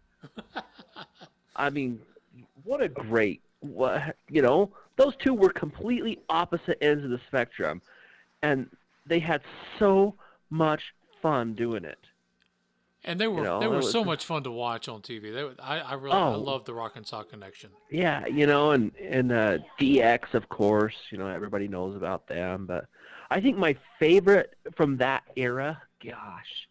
I mean, what a great, what, you know, those two were completely opposite ends of the spectrum, and they had so much fun doing it.
And they were
You know,
they were
it was-
so much fun to watch on T V. They were, I I really I
Oh.
love the Rock and Sock connection.
Yeah, you know, and and uh, D X, of course, you know, everybody knows about them. But I think my favorite from that era, gosh,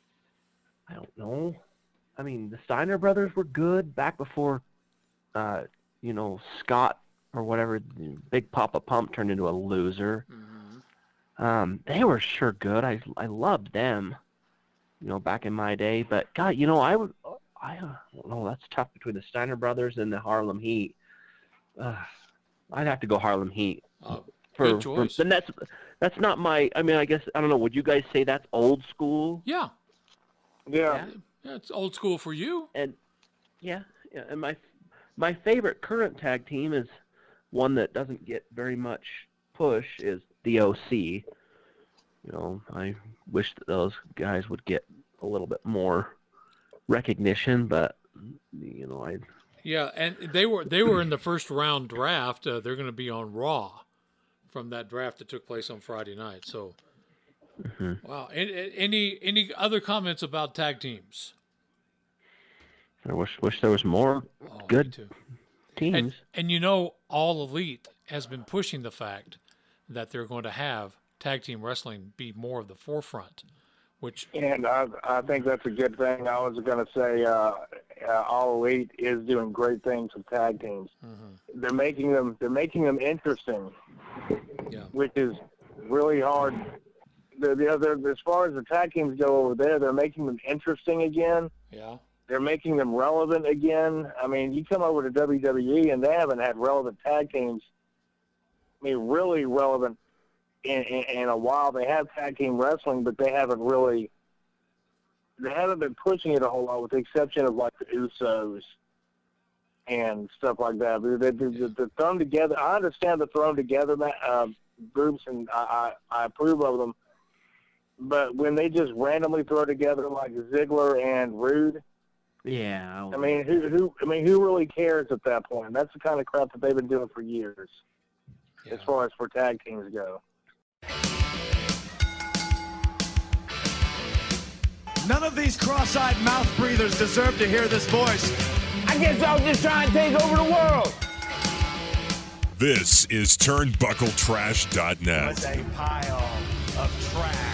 I don't know. I mean, the Steiner brothers were good back before, uh, you know, Scott or whatever, Big Papa Pump turned into a loser.
Mm-hmm.
Um, they were sure good. I I loved them, you know, back in my day. But God, you know, I would, I uh, don't know. That's tough between the Steiner brothers and the Harlem Heat. Uh, I'd have to go Harlem Heat.
Uh,
For,
good choice.
For, and that's that's not my. I mean, I guess I don't know. Would you guys say that's old school?
Yeah.
Yeah.
Yeah, it's old school for you.
And yeah, yeah. And my my favorite current tag team is one that doesn't get very much push is the O C. You know, I wish that those guys would get a little bit more recognition, but you know, I
Yeah, and they were they were in the first round draft. Uh, they're going to be on Raw from that draft that took place on Friday night. So,
mm-hmm.
wow. Any, any any other comments about tag teams?
I wish wish there was more
Oh, me
good
too.
teams.
And, and you know, All Elite has been pushing the fact that they're going to have tag team wrestling be more of the forefront, which
And I, I think that's a good thing. I was going to say uh, uh, All Elite is doing great things with tag teams.
Mhm.
They're making them they're making them interesting,
yeah,
which is really hard. The, the other, as far as the tag teams go over there, they're making them interesting again.
yeah,
They're making them relevant again. I mean, you come over to W W E and they haven't had relevant tag teams. I mean, really relevant in, in, in a while. They have tag team wrestling, but they haven't really, they haven't been pushing it a whole lot, with the exception of like the Usos and stuff like that. But the, the, the, the thrown together, I understand the thrown together uh, groups, and I, I, I approve of them. But when they just randomly throw together like Ziggler and Rude,
Yeah.
I mean, who, who, I mean, who really cares at that point? That's the kind of crap that they've been doing for years,
yeah.
as far as for tag teams go.
None of these cross-eyed mouth breathers deserve to hear this voice.
I guess I'll just try and take over the world.
This is turnbuckle trash dot net.
What a pile of trash.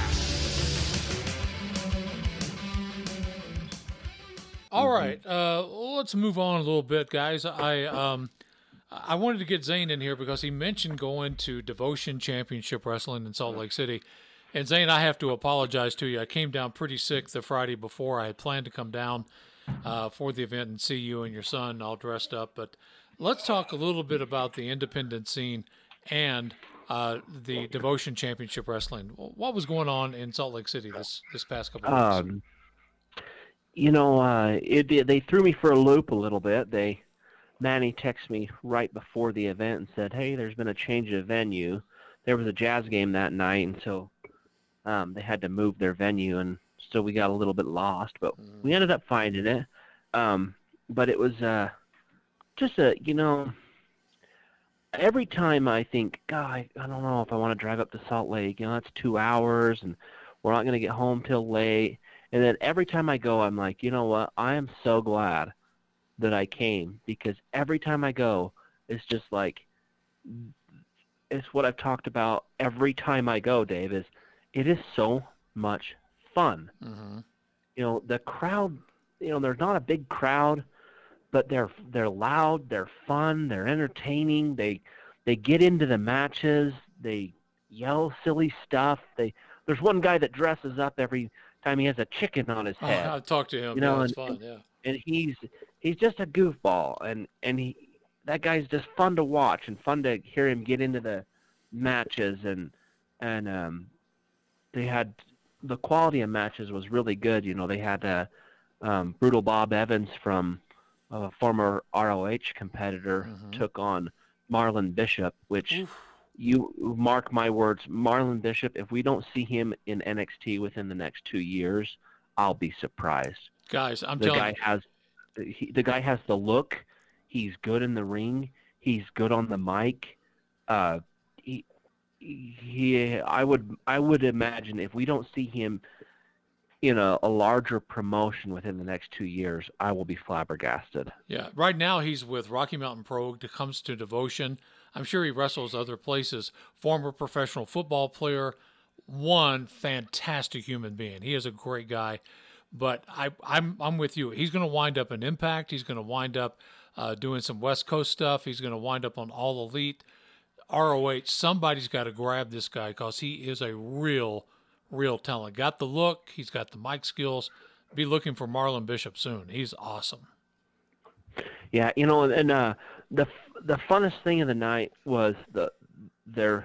All right, uh, let's move on a little bit, guys. I um, I wanted to get Zane in here because he mentioned going to Devotion Championship Wrestling in Salt Lake City. And Zane, I have to apologize to you. I came down pretty sick the Friday before. I had planned to come down uh, for the event and see you and your son all dressed up. But let's talk a little bit about the independent scene and uh, the Devotion Championship Wrestling. What was going on in Salt Lake City this, this past couple of weeks?
Um, you know, uh, it did, they threw me for a loop a little bit. They, Manny texted me right before the event and said, "Hey, there's been a change of venue. There was a jazz game that night, and so um, they had to move their venue, and so we got a little bit lost, but mm. we ended up finding it. Um, but it was uh, just a, you know, every time I think, God, I, I don't know if I want to drive up to Salt Lake. You know, that's two hours, and we're not going to get home till late. And then every time I go, I'm like, you know what? I am so glad that I came, because every time I go, it's just like, it's what I've talked about every time I go, Dave, is it is so much fun.
Mm-hmm.
You know, the crowd, you know, there's not a big crowd, but they're they're loud, they're fun, they're entertaining. They they get into the matches, they yell silly stuff. They there's one guy that dresses up every time he has a chicken on his head.
Oh, I talked to him.
You know,
yeah,
and,
it's fun. Yeah.
and he's he's just a goofball, and and he that guy's just fun to watch and fun to hear him get into the matches, and and um they had the quality of matches was really good. You know, they had uh, um, Brutal Bob Evans from a former R O H competitor
Mm-hmm.
took on Marlon Bishop, which
Oof.
you mark my words, Marlon Bishop, if we don't see him in N X T within the next two years, I'll be surprised.
Guys, I'm
the
telling
guy
you.
has he, the guy has the look. He's good in the ring. He's good on the mic. Uh, he, he, I would, I would imagine if we don't see him in a, a larger promotion within the next two years, I will be flabbergasted.
Yeah, right now he's with Rocky Mountain Pro. It comes to Devotion. I'm sure he wrestles other places. Former professional football player, one fantastic human being. He is a great guy. But I, I'm I'm with you. He's going to wind up in Impact. He's going to wind up uh, doing some West Coast stuff. He's going to wind up on All Elite, R O H. Somebody's got to grab this guy because he is a real, real talent. Got the look. He's got the mic skills. Be looking for Marlon Bishop soon. He's awesome.
Yeah, you know, and uh, the the funnest thing of the night was the their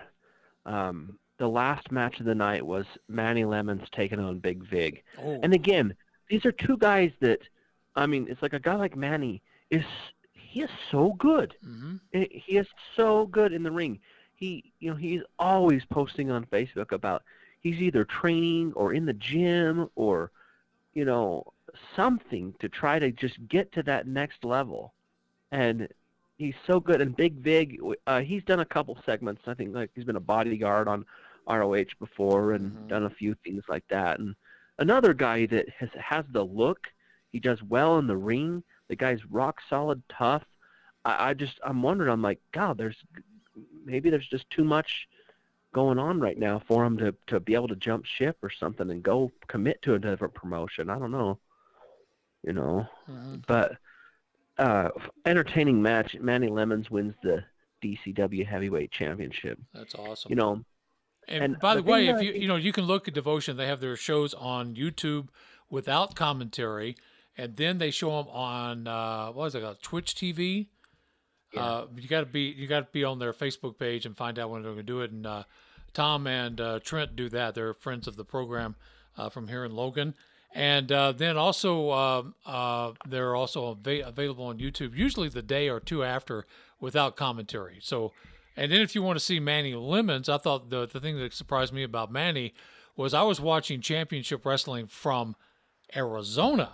um, the last match of the night was Manny Lemons taking on Big Vig.
Oh.
And again, these are two guys that, I mean, it's like a guy like Manny is he is so good.
Mm-hmm.
He is so good in the ring. He, you know, he's always posting on Facebook about he's either training or in the gym or, you know, something to try to just get to that next level. And he's so good. And Big Vig, uh, he's done a couple segments. I think like he's been a bodyguard on R O H before and
Mm-hmm.
done a few things like that. And another guy that has has the look. He does well in the ring. The guy's rock solid, tough. I, I just I'm wondering. I'm like, God, there's maybe there's just too much going on right now for him to to be able to jump ship or something and go commit to a different promotion. I don't know. You know,
Mm-hmm.
but uh, entertaining match. Manny Lemons wins the D C W Heavyweight Championship.
That's awesome.
You know,
And,
and
by
the
the, way,
thing
if
that
you
I think-
you know you can look at Devotion, they have their shows on YouTube without commentary, and then they show them on uh, what is it called, Twitch T V. Uh, you got to be you got to be on their Facebook page and find out when they're going to do it. And uh, Tom and uh, Trent do that. They're friends of the program uh, from here in Logan. And uh, then also uh, uh, they're also av- available on YouTube, usually the day or two after, without commentary. So, and then if you want to see Manny Lemons, I thought the the thing that surprised me about Manny was I was watching Championship Wrestling from Arizona,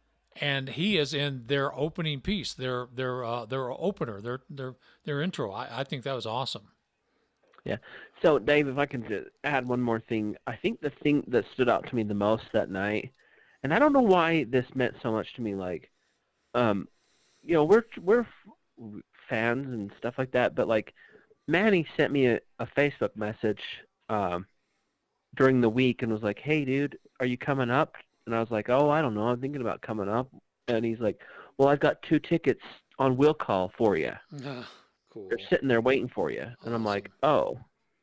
and he is in their opening piece, their their uh, their opener, their their their intro. I, I think that was awesome.
Yeah. So, Dave, if I can just add one more thing, I think the thing that stood out to me the most that night, and I don't know why this meant so much to me, like, um, you know, we're we're fans and stuff like that, but like, Manny sent me a, a Facebook message um, during the week and was like, "Hey, dude, are you coming up?" And I was like, "Oh, I don't know. I'm thinking about coming up." And he's like, "Well, I've got two tickets on will call for you.
Cool.
They're sitting there waiting for you." And I'm like, "Oh,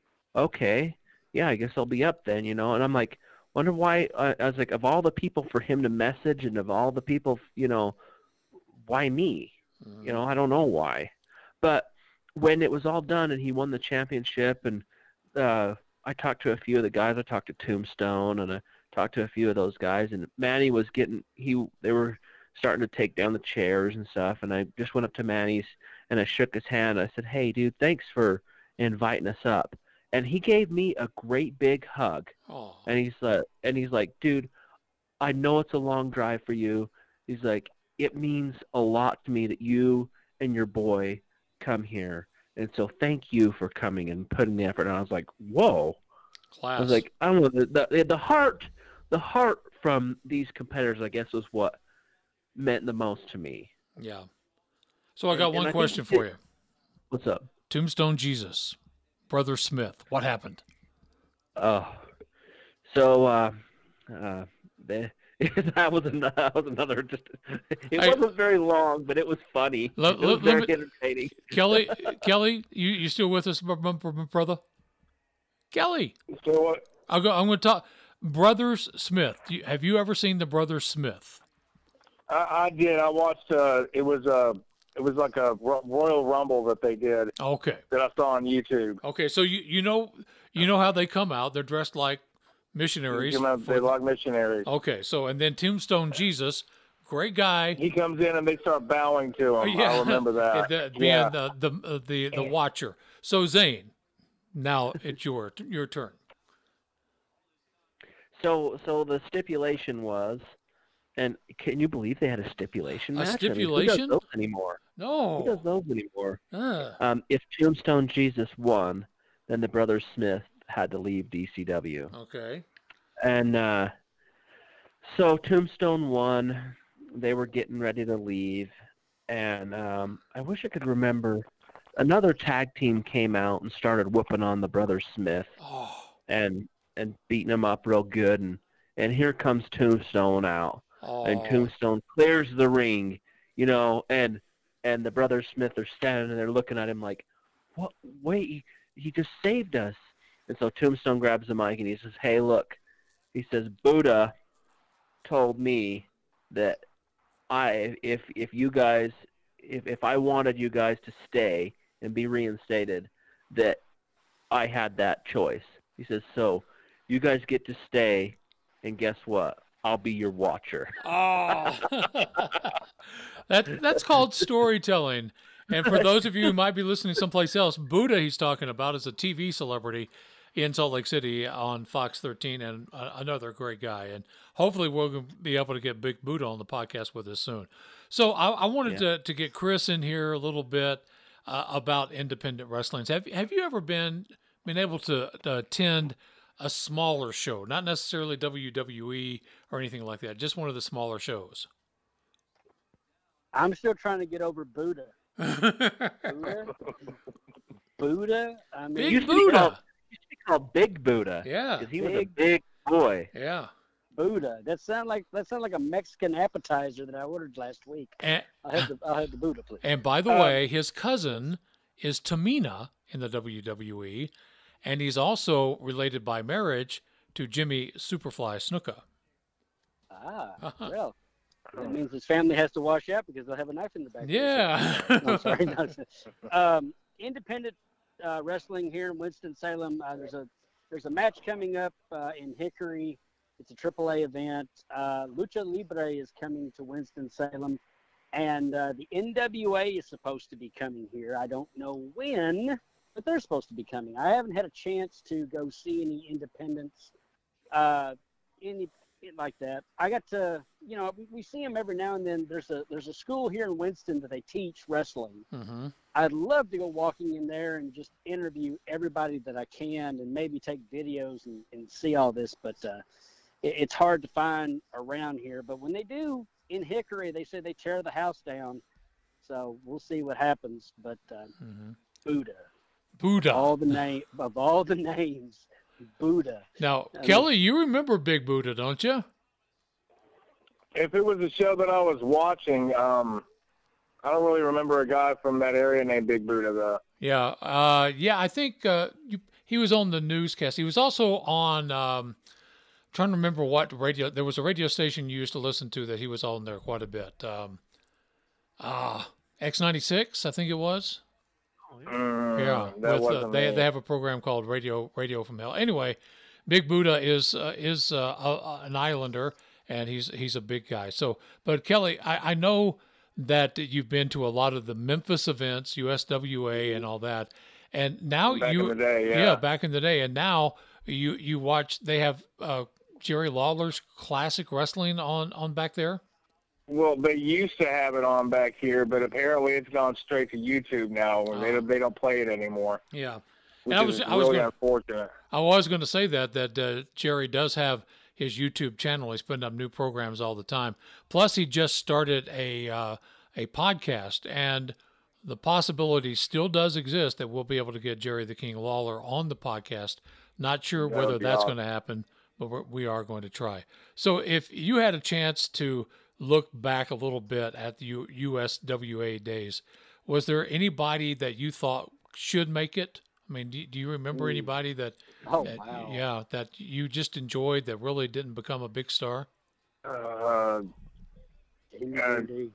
okay. Yeah, I guess I'll be up then, you know." And I'm like, wonder why, uh, I was like, of all the people for him to message and of all the people, you know, why me? You know, I don't know why. But when it was all done and he won the championship and uh, I talked to a few of the guys, I talked to Tombstone and I talked to a few of those guys, and Manny was getting, he, they were starting to take down the chairs and stuff, and I just went up to Manny's and I shook his hand. I said, "Hey, dude, thanks for inviting us up." And he gave me a great big hug.
Oh.
And he's like, and he's like, "Dude, I know it's a long drive for you." He's like, "It means a lot to me that you and your boy come here And so thank you for coming and putting the effort. And I was like, whoa.
Class.
I was like, I don't know, the, the, the heart, the heart from these competitors, I guess, was what meant the most to me.
Yeah. So I got
And-
one
and I
question
think
for
it-
you.
What's up?
Tombstone Jesus, Brother Smith. What happened?
Oh, so uh, uh, the, that was an, that was another. Just it
Hey.
wasn't very long, but it was funny.
Let-
it was
let-
very
let me-
entertaining.
Kelly, Kelly, you, you still with us, br- br- br- brother? Kelly.
So what?
I'll go. I'm going to talk. Brothers Smith. Do you, have you ever seen the Brothers Smith?
I, I did. I watched. Uh, it was uh, it was like a Ro- Royal Rumble that they did
Okay.
that I saw on YouTube.
Okay. So you you know you know how they come out. They're dressed like missionaries.
They come out- They like missionaries.
Okay. So and then Tombstone Jesus, great guy.
He comes in and they start bowing to him.
Yeah.
I remember that.
The, being
yeah.
the the uh, the the watcher. So Zane, now it's your your turn.
So, so the stipulation was, and can you believe they had a stipulation
A
match? I mean, who
stipulation?
does those anymore?
No.
Who does those anymore?
Ah.
Um, if Tombstone Jesus won, then the Brothers Smith had to leave D C W.
Okay.
And uh, so Tombstone won. They were getting ready to leave. And um, I wish I could remember. Another tag team came out and started whooping on the Brothers Smith
Oh.
and and beating them up real good. And, and here comes Tombstone out. And
Oh.
Tombstone clears the ring, you know, and and the Brothers Smith are standing there looking at him like, what? Wait, he, he just saved us. And so Tombstone grabs the mic and he says, hey, look. He says, Buddha told me that I, if if you guys, if if I wanted you guys to stay and be reinstated, that I had that choice. He says, so you guys get to stay, and guess what? I'll be your watcher.
Oh. that that's called storytelling. And for those of you who might be listening someplace else, Buddha he's talking about is a T V celebrity in Salt Lake City on Fox thirteen, and uh, another great guy. And hopefully we'll be able to get Big Buddha on the podcast with us soon. So I, I wanted
Yeah.
to, to get Chris in here a little bit uh, about independent wrestling. Have have you ever been been able to, to attend a smaller show, not necessarily W W E or anything like that, just one of the smaller shows?
I'm still trying to get over Buddha. Buddha? Buddha? I mean,
Big
used to be
Buddha.
called- used to be called Big Buddha.
Yeah.
Because he was a
Big-
big boy.
Yeah.
Buddha. That sound like that sound like a Mexican appetizer that I ordered last week.
And,
I'll have the I'll have the Buddha, please.
and by the
Um,
way, his cousin is Tamina in the W W E, and he's also related by marriage to Jimmy Superfly Snuka.
Ah,
Uh-huh.
well, that means his family has to wash out because they'll have a knife in the back.
Yeah.
No, sorry. No. Um, independent uh, wrestling here in Winston-Salem. Uh, there's a there's a match coming up uh, in Hickory. It's a triple A event. Uh, Lucha Libre is coming to Winston-Salem, and uh, the N W A is supposed to be coming here. I don't know when, but they're supposed to be coming. I haven't had a chance to go see any independents, uh, any like that. I got to, you know, we, we see them every now and then. There's a there's a school here in Winston that they teach wrestling.
Mm-hmm.
I'd love to go walking in there and just interview everybody that I can and maybe take videos and, and see all this, but uh, it, it's hard to find around here. But when they do in Hickory, they say they tear the house down. So we'll see what happens. But uh,
Mm-hmm.
Buddha,
Buddha.
all the name of all the names, Buddha.
Now,
I mean-
Kelly, you remember Big Buddha, don't you?
If it was a show that I was watching, um, I don't really remember a guy from that area named Big Buddha, though.
Yeah. Uh, yeah, I think uh, you, he was on the newscast. He was also on, um, I'm trying to remember what radio, there was a radio station you used to listen to that he was on there quite a bit. Um, ah, X ninety-six, I think it was.
Mm,
Yeah,
that
with, uh,
wasn't
they
me.
they have a program called Radio Radio from Hell. Anyway, Big Buddha is uh, is uh, a, an Islander, and he's he's a big guy. So, but Kelly, I, I know that you've been to a lot of the Memphis events, U S W A, and all that, and now
Back
you
in the day, yeah.
back in the day, and now you you watch. They have uh, Jerry Lawler's classic wrestling on on back there.
Well, they used to have it on back here, but apparently it's gone straight to YouTube now.
Oh.
They don't, they don't play it anymore.
Yeah.
Which
And I was
is
I was
really
gonna,
unfortunate.
I was going to say that that uh, Jerry does have his YouTube channel. He's putting up new programs all the time. Plus, he just started a uh, a podcast, and the possibility still does exist that we'll be able to get Jerry the King Lawler on the podcast. Not sure
That
whether
would be
that's
awesome.
going to happen, but we're, we are going to try. So, if you had a chance to look back a little bit at the U- USWA days, was there anybody that you thought should make it? I mean, do, do you remember anybody that,
Oh,
that-
wow.
yeah, that you just enjoyed that really didn't become a big star?
Uh,
Indeed,
Uh,
indeed.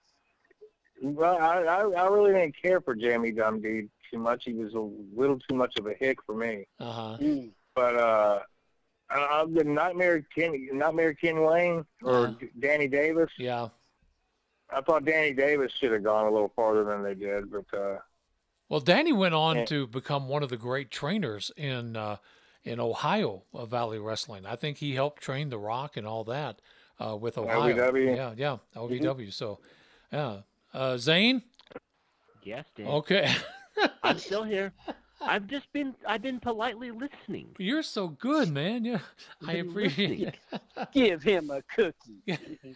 well, I, I I really didn't care for Jamie Dundee too much. He was a little too much of a hick for me.
Uh huh.
Mm.
But uh, I, I've been Nightmare Ken, Nightmare Ken Lane or
Uh-huh.
Danny Davis.
Yeah.
I thought Danny Davis should have gone a little farther than they did, but uh,
Well, Danny went on
Yeah.
to become one of the great trainers in uh, in Ohio of Valley Wrestling. I think he helped train The Rock and all that uh, with Ohio.
O V W?
Yeah, yeah, O V W. So, yeah. Uh, Zane?
Yes, Dan.
Okay.
I'm still here. I've just been I've been politely listening.
You're so good, man. Yeah, I
Been
appreciate it.
Give him a cookie.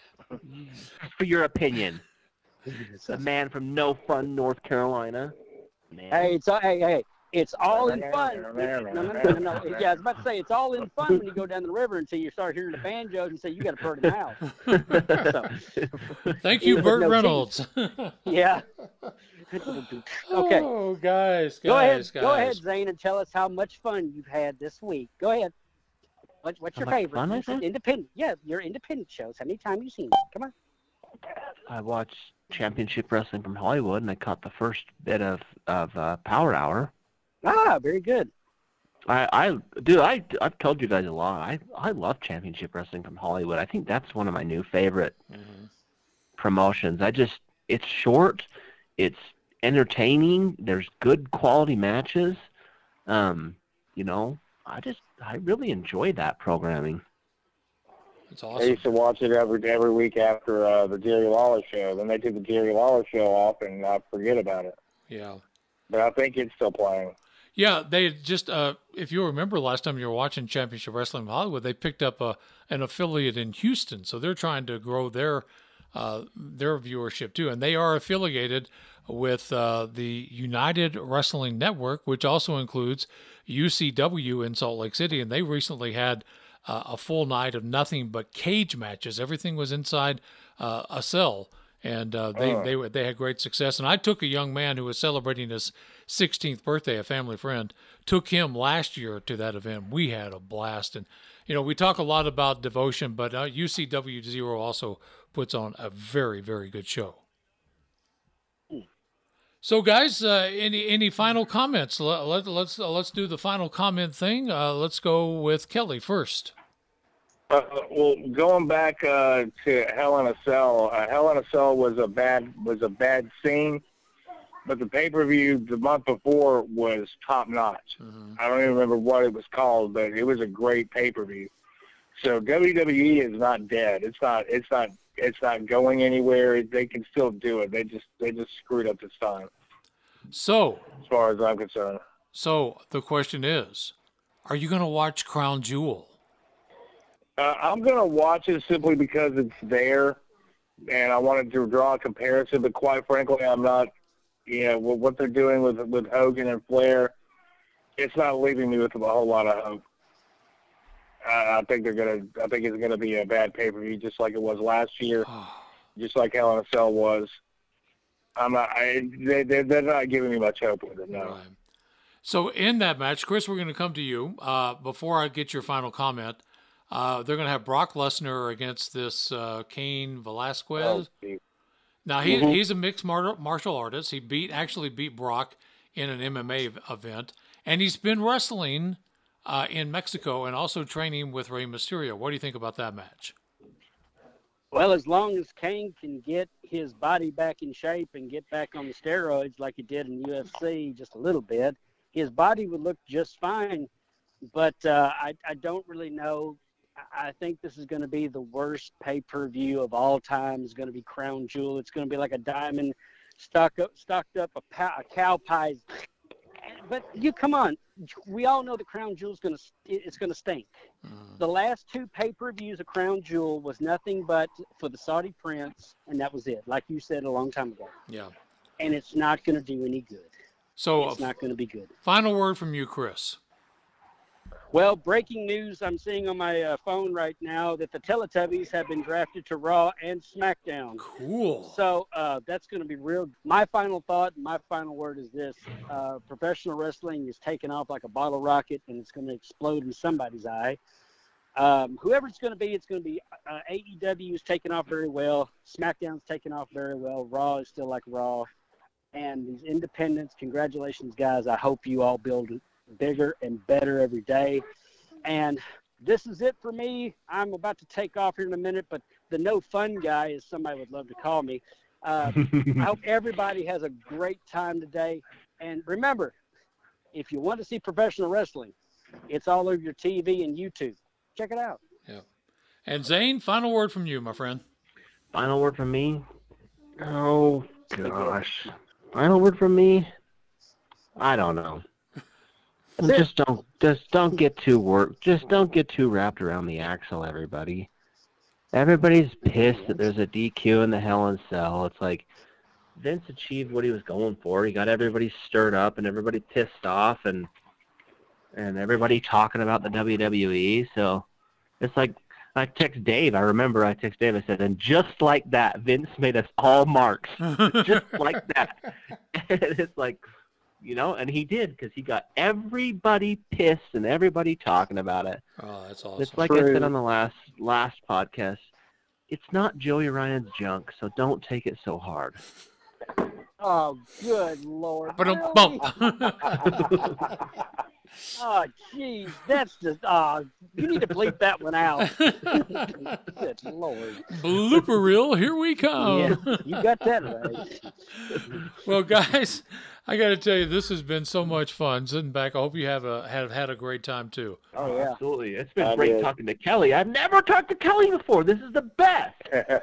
For your opinion, the man from No Fun, North Carolina. Man.
Hey, it's all, hey, hey, it's all in fun. No, no, no, no, no. Yeah, I was about to say it's all in fun when you go down the river until you start hearing the banjos and say you got a bird in the house. So,
Thank you,
Even with
Burt
no
Reynolds.
yeah. Okay.
Oh, guys, guys,
Go ahead.
guys.
Go ahead, Zane, and tell us how much fun you've had this week. Go ahead. What, what's
How
your
much
favorite?
fun I
It's
had?
independent. Yeah, your independent shows. How many times you seen it? Come on.
I watched Championship Wrestling from Hollywood, and I caught the first bit of of uh, Power Hour.
Ah, very good.
I, I, dude, I, I've told you guys a lot. I, I love Championship Wrestling from Hollywood. I think that's one of my new favorite
Mhm.
promotions. I just, it's short, it's entertaining. There's good quality matches. Um, you know, I just, I really enjoy that programming.
It's
I
awesome.
used to watch it every every week after uh, the Jerry Lawler show. Then they took the Jerry Lawler show off, and I forget about it.
Yeah.
But I think it's still playing.
Yeah, they just, uh, if you remember last time you were watching Championship Wrestling in Hollywood, they picked up a, an affiliate in Houston. So they're trying to grow their uh, their viewership too. And they are affiliated with uh, the United Wrestling Network, which also includes U C W in Salt Lake City. And they recently had uh, a full night of nothing but cage matches. Everything was inside uh, a cell. And uh, they,
Oh.
they were- they had great success. And I took a young man who was celebrating his sixteenth birthday, a family friend, took him last year to that event. We had a blast. And, you know, we talk a lot about devotion, but uh, U C W Zero also puts on a very, very good show. So, guys, uh, any any final comments? Let, let, let's uh, let's do the final comment thing. Uh, let's go with Kelly first.
Uh, well, going back uh, to Hell in a Cell, uh, Hell in a Cell was a bad was a bad scene, but the pay per view the month before was top notch.
Mm-hmm.
I don't even remember what it was called, but it was a great pay per view. So W W E is not dead. It's not. It's not. It's not going anywhere. They can still do it. They just they just screwed up this time,
So,
as far as I'm concerned.
so the question is, are you going to watch Crown Jewel?
Uh, I'm going to watch it simply because it's there, and I wanted to draw a comparison. But quite frankly, I'm not. You know, with what they're doing with with Hogan and Flair, it's not leaving me with a whole lot of hope. I, I think they're gonna. I think it's gonna be a bad pay per view, just like it was last year, just like Hell in a Cell was. I'm not. I, they they they're not giving me much hope with it. No.
Right. So in that match, Chris, we're going to come to you. Uh, before I get your final comment, uh, they're going to have Brock Lesnar against this uh, Cain Velasquez.
Oh, gee.
Now he
Mhm.
he's a mixed mar- martial artist. He beat actually beat Brock in an M M A ev- event, and he's been wrestling uh, in Mexico and also training with Rey Mysterio. What do you think about that match?
Well, as long as Kane can get his body back in shape and get back on the steroids like he did in U F C just a little bit, his body would look just fine. But uh, I, I don't really know I think this is going to be the worst pay-per-view of all time. It's going to be Crown Jewel. It's going to be like a diamond stocked up, stocked up a, pa- a cow pie. But you come on, we all know the Crown Jewel is going to it's going to stink. Mm. The last two pay-per-views of Crown Jewel was nothing but for the Saudi Prince, and that was it. Like you said a long time ago.
Yeah.
And it's not going to do any good.
So
it's uh, not going to be good.
Final word from you, Chris.
Well, breaking news I'm seeing on my uh, phone right now that the Teletubbies have been drafted to Raw and SmackDown.
Cool.
So uh, that's going to be real. My final thought, my final word is this. Uh, professional wrestling is taking off like a bottle rocket, and it's going to explode in somebody's eye. Um, whoever it's going to be, it's going to be uh, A E W is taking off very well. SmackDown's taking off very well. Raw is still like Raw. And these independents, congratulations, guys. I hope you all build bigger and better every day. And this is it for me. I'm about to take off here in a minute, but the no fun guy, as somebody would love to call me. Uh, I hope everybody has a great time today. And remember, if you want to see professional wrestling, it's all over your T V and YouTube. Check it out.
Yeah. And Zane, final word from you, my friend.
Final word from me? Oh, gosh. Final word from me? I don't know. Just don't, just don't get too worked. Just don't get too wrapped around the axle, everybody. Everybody's pissed that there's a D Q in the Hell in Cell. It's like Vince achieved what he was going for. He got everybody stirred up and everybody pissed off and and everybody talking about the W W E. So it's like I text Dave. I remember I text Dave. I said, and just like that, Vince made us all marks. Just like that. And it's like, you know, and he did because he got everybody pissed and everybody talking about it.
Oh, that's awesome.
It's like True. I said on the last last podcast. It's not Joey Ryan's junk, so don't take it so hard.
Oh, good Lord.
Really?
Oh, geez, that's just, uh, you need to bleep that one out. Good Lord.
Blooper reel, here we come.
Yeah, you got that right.
Well, guys, I got to tell you, this has been so much fun sitting back. I hope you have a have had a great time too.
Oh yeah,
absolutely. It's been
I
great
did.
talking to Kelly. I've never talked to Kelly before. This is the best.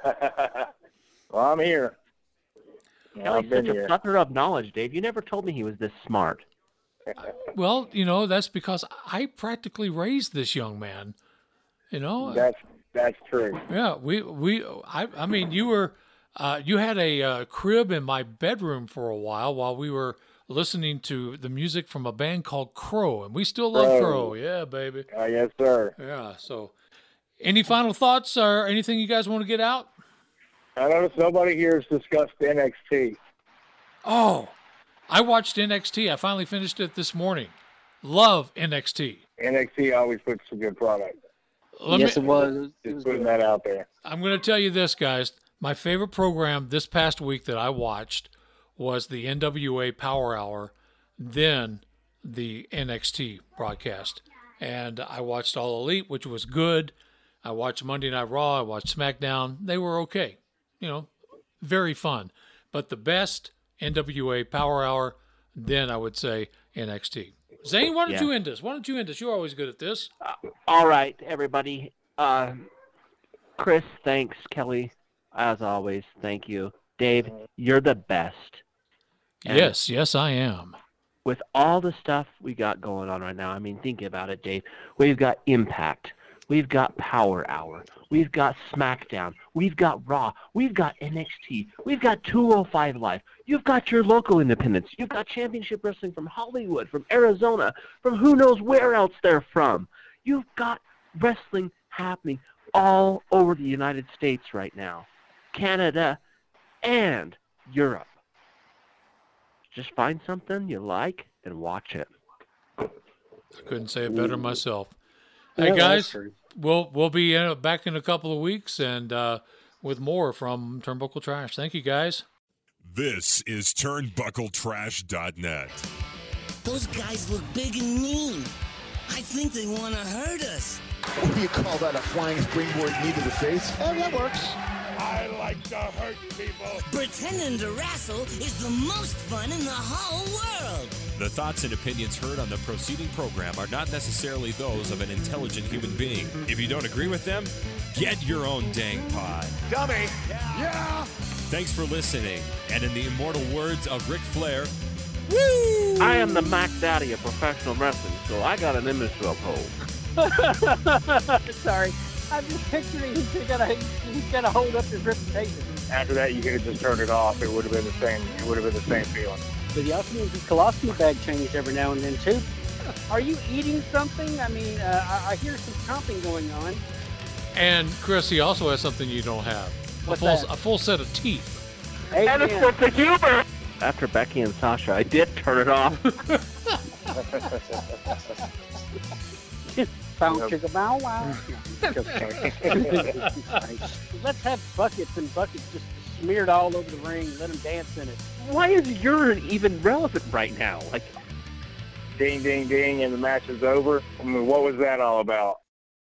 Well, I'm here.
Kelly's such a plethora of knowledge, Dave. You never told me he was this smart.
Well, you know, that's because I practically raised this young man. You know,
that's that's true.
Yeah, we we I I mean, you were uh, you had a uh, crib in my bedroom for a while while we were listening to the music from a band called Crow, and we still love Crow. Crow. Yeah, baby.
Uh, yes, sir.
Yeah. So, any final thoughts or anything you guys want to get out?
I noticed nobody here has discussed N X T.
Oh. I watched N X T. I finally finished it this morning. Love N X T.
N X T always puts some good product.
Let yes, me, it was.
Just
it was
putting
good.
that out there.
I'm going to tell you this, guys. My favorite program this past week that I watched was the N W A Power Hour, then the N X T broadcast. And I watched All Elite, which was good. I watched Monday Night Raw. I watched SmackDown. They were okay. You know, very fun. But the best, N W A Power Hour, then I would say N X T. Zane, why don't yeah. you end this? Why don't you end this? You're always good at this.
Uh, all right, everybody. Uh, Chris, thanks. Kelly, as always, thank you. Dave, you're the best.
And yes, yes, I am.
With all the stuff we got going on right now, I mean, think about it, Dave. We've got Impact. We've got Power Hour. We've got SmackDown. We've got Raw. We've got N X T. We've got two oh five Live. You've got your local independents. You've got Championship Wrestling from Hollywood, from Arizona, from who knows where else they're from. You've got wrestling happening all over the United States right now, Canada, and Europe. Just find something you like and watch it.
I couldn't say it better myself. Hey, yeah, guys, we'll we'll be in, back in a couple of weeks and uh, with more from Turnbuckle Trash. Thank you, guys.
This is turnbuckle trash dot net.
Those guys look big and mean. I think they want to hurt us.
What do you call that, a flying springboard knee to the face?
Oh, that works. I like to hurt people.
Pretending to wrestle is the most fun in the whole world.
The thoughts and opinions heard on the preceding program are not necessarily those of an intelligent human being. If you don't agree with them, get your own dang pod.
Dummy. Yeah.
Thanks for listening. And in the immortal words of Ric Flair,
woo! I am the Mac Daddy of professional wrestling, so I got an image to uphold.
Sorry. I'm just picturing he's gonna he's gonna hold up his reputation.
After that, you could have just turned it off. It would have been the same. It would have been the same feeling.
But you also need his colostomy bag changed every now and then too. Are you eating something? I mean, uh, I, I hear some chomping going on.
And Chris, he also has something you don't have.
What's
a full,
that?
a full set of teeth.
Amen.
And a sense of humor. After Becky and Sasha, I did turn it off.
Bow chicka bow wow. Let's have buckets and buckets just smeared all over the ring. Let them dance in it.
Why is urine even relevant right now? Like,
ding, ding, ding, and the match is over. I mean, what was that all about?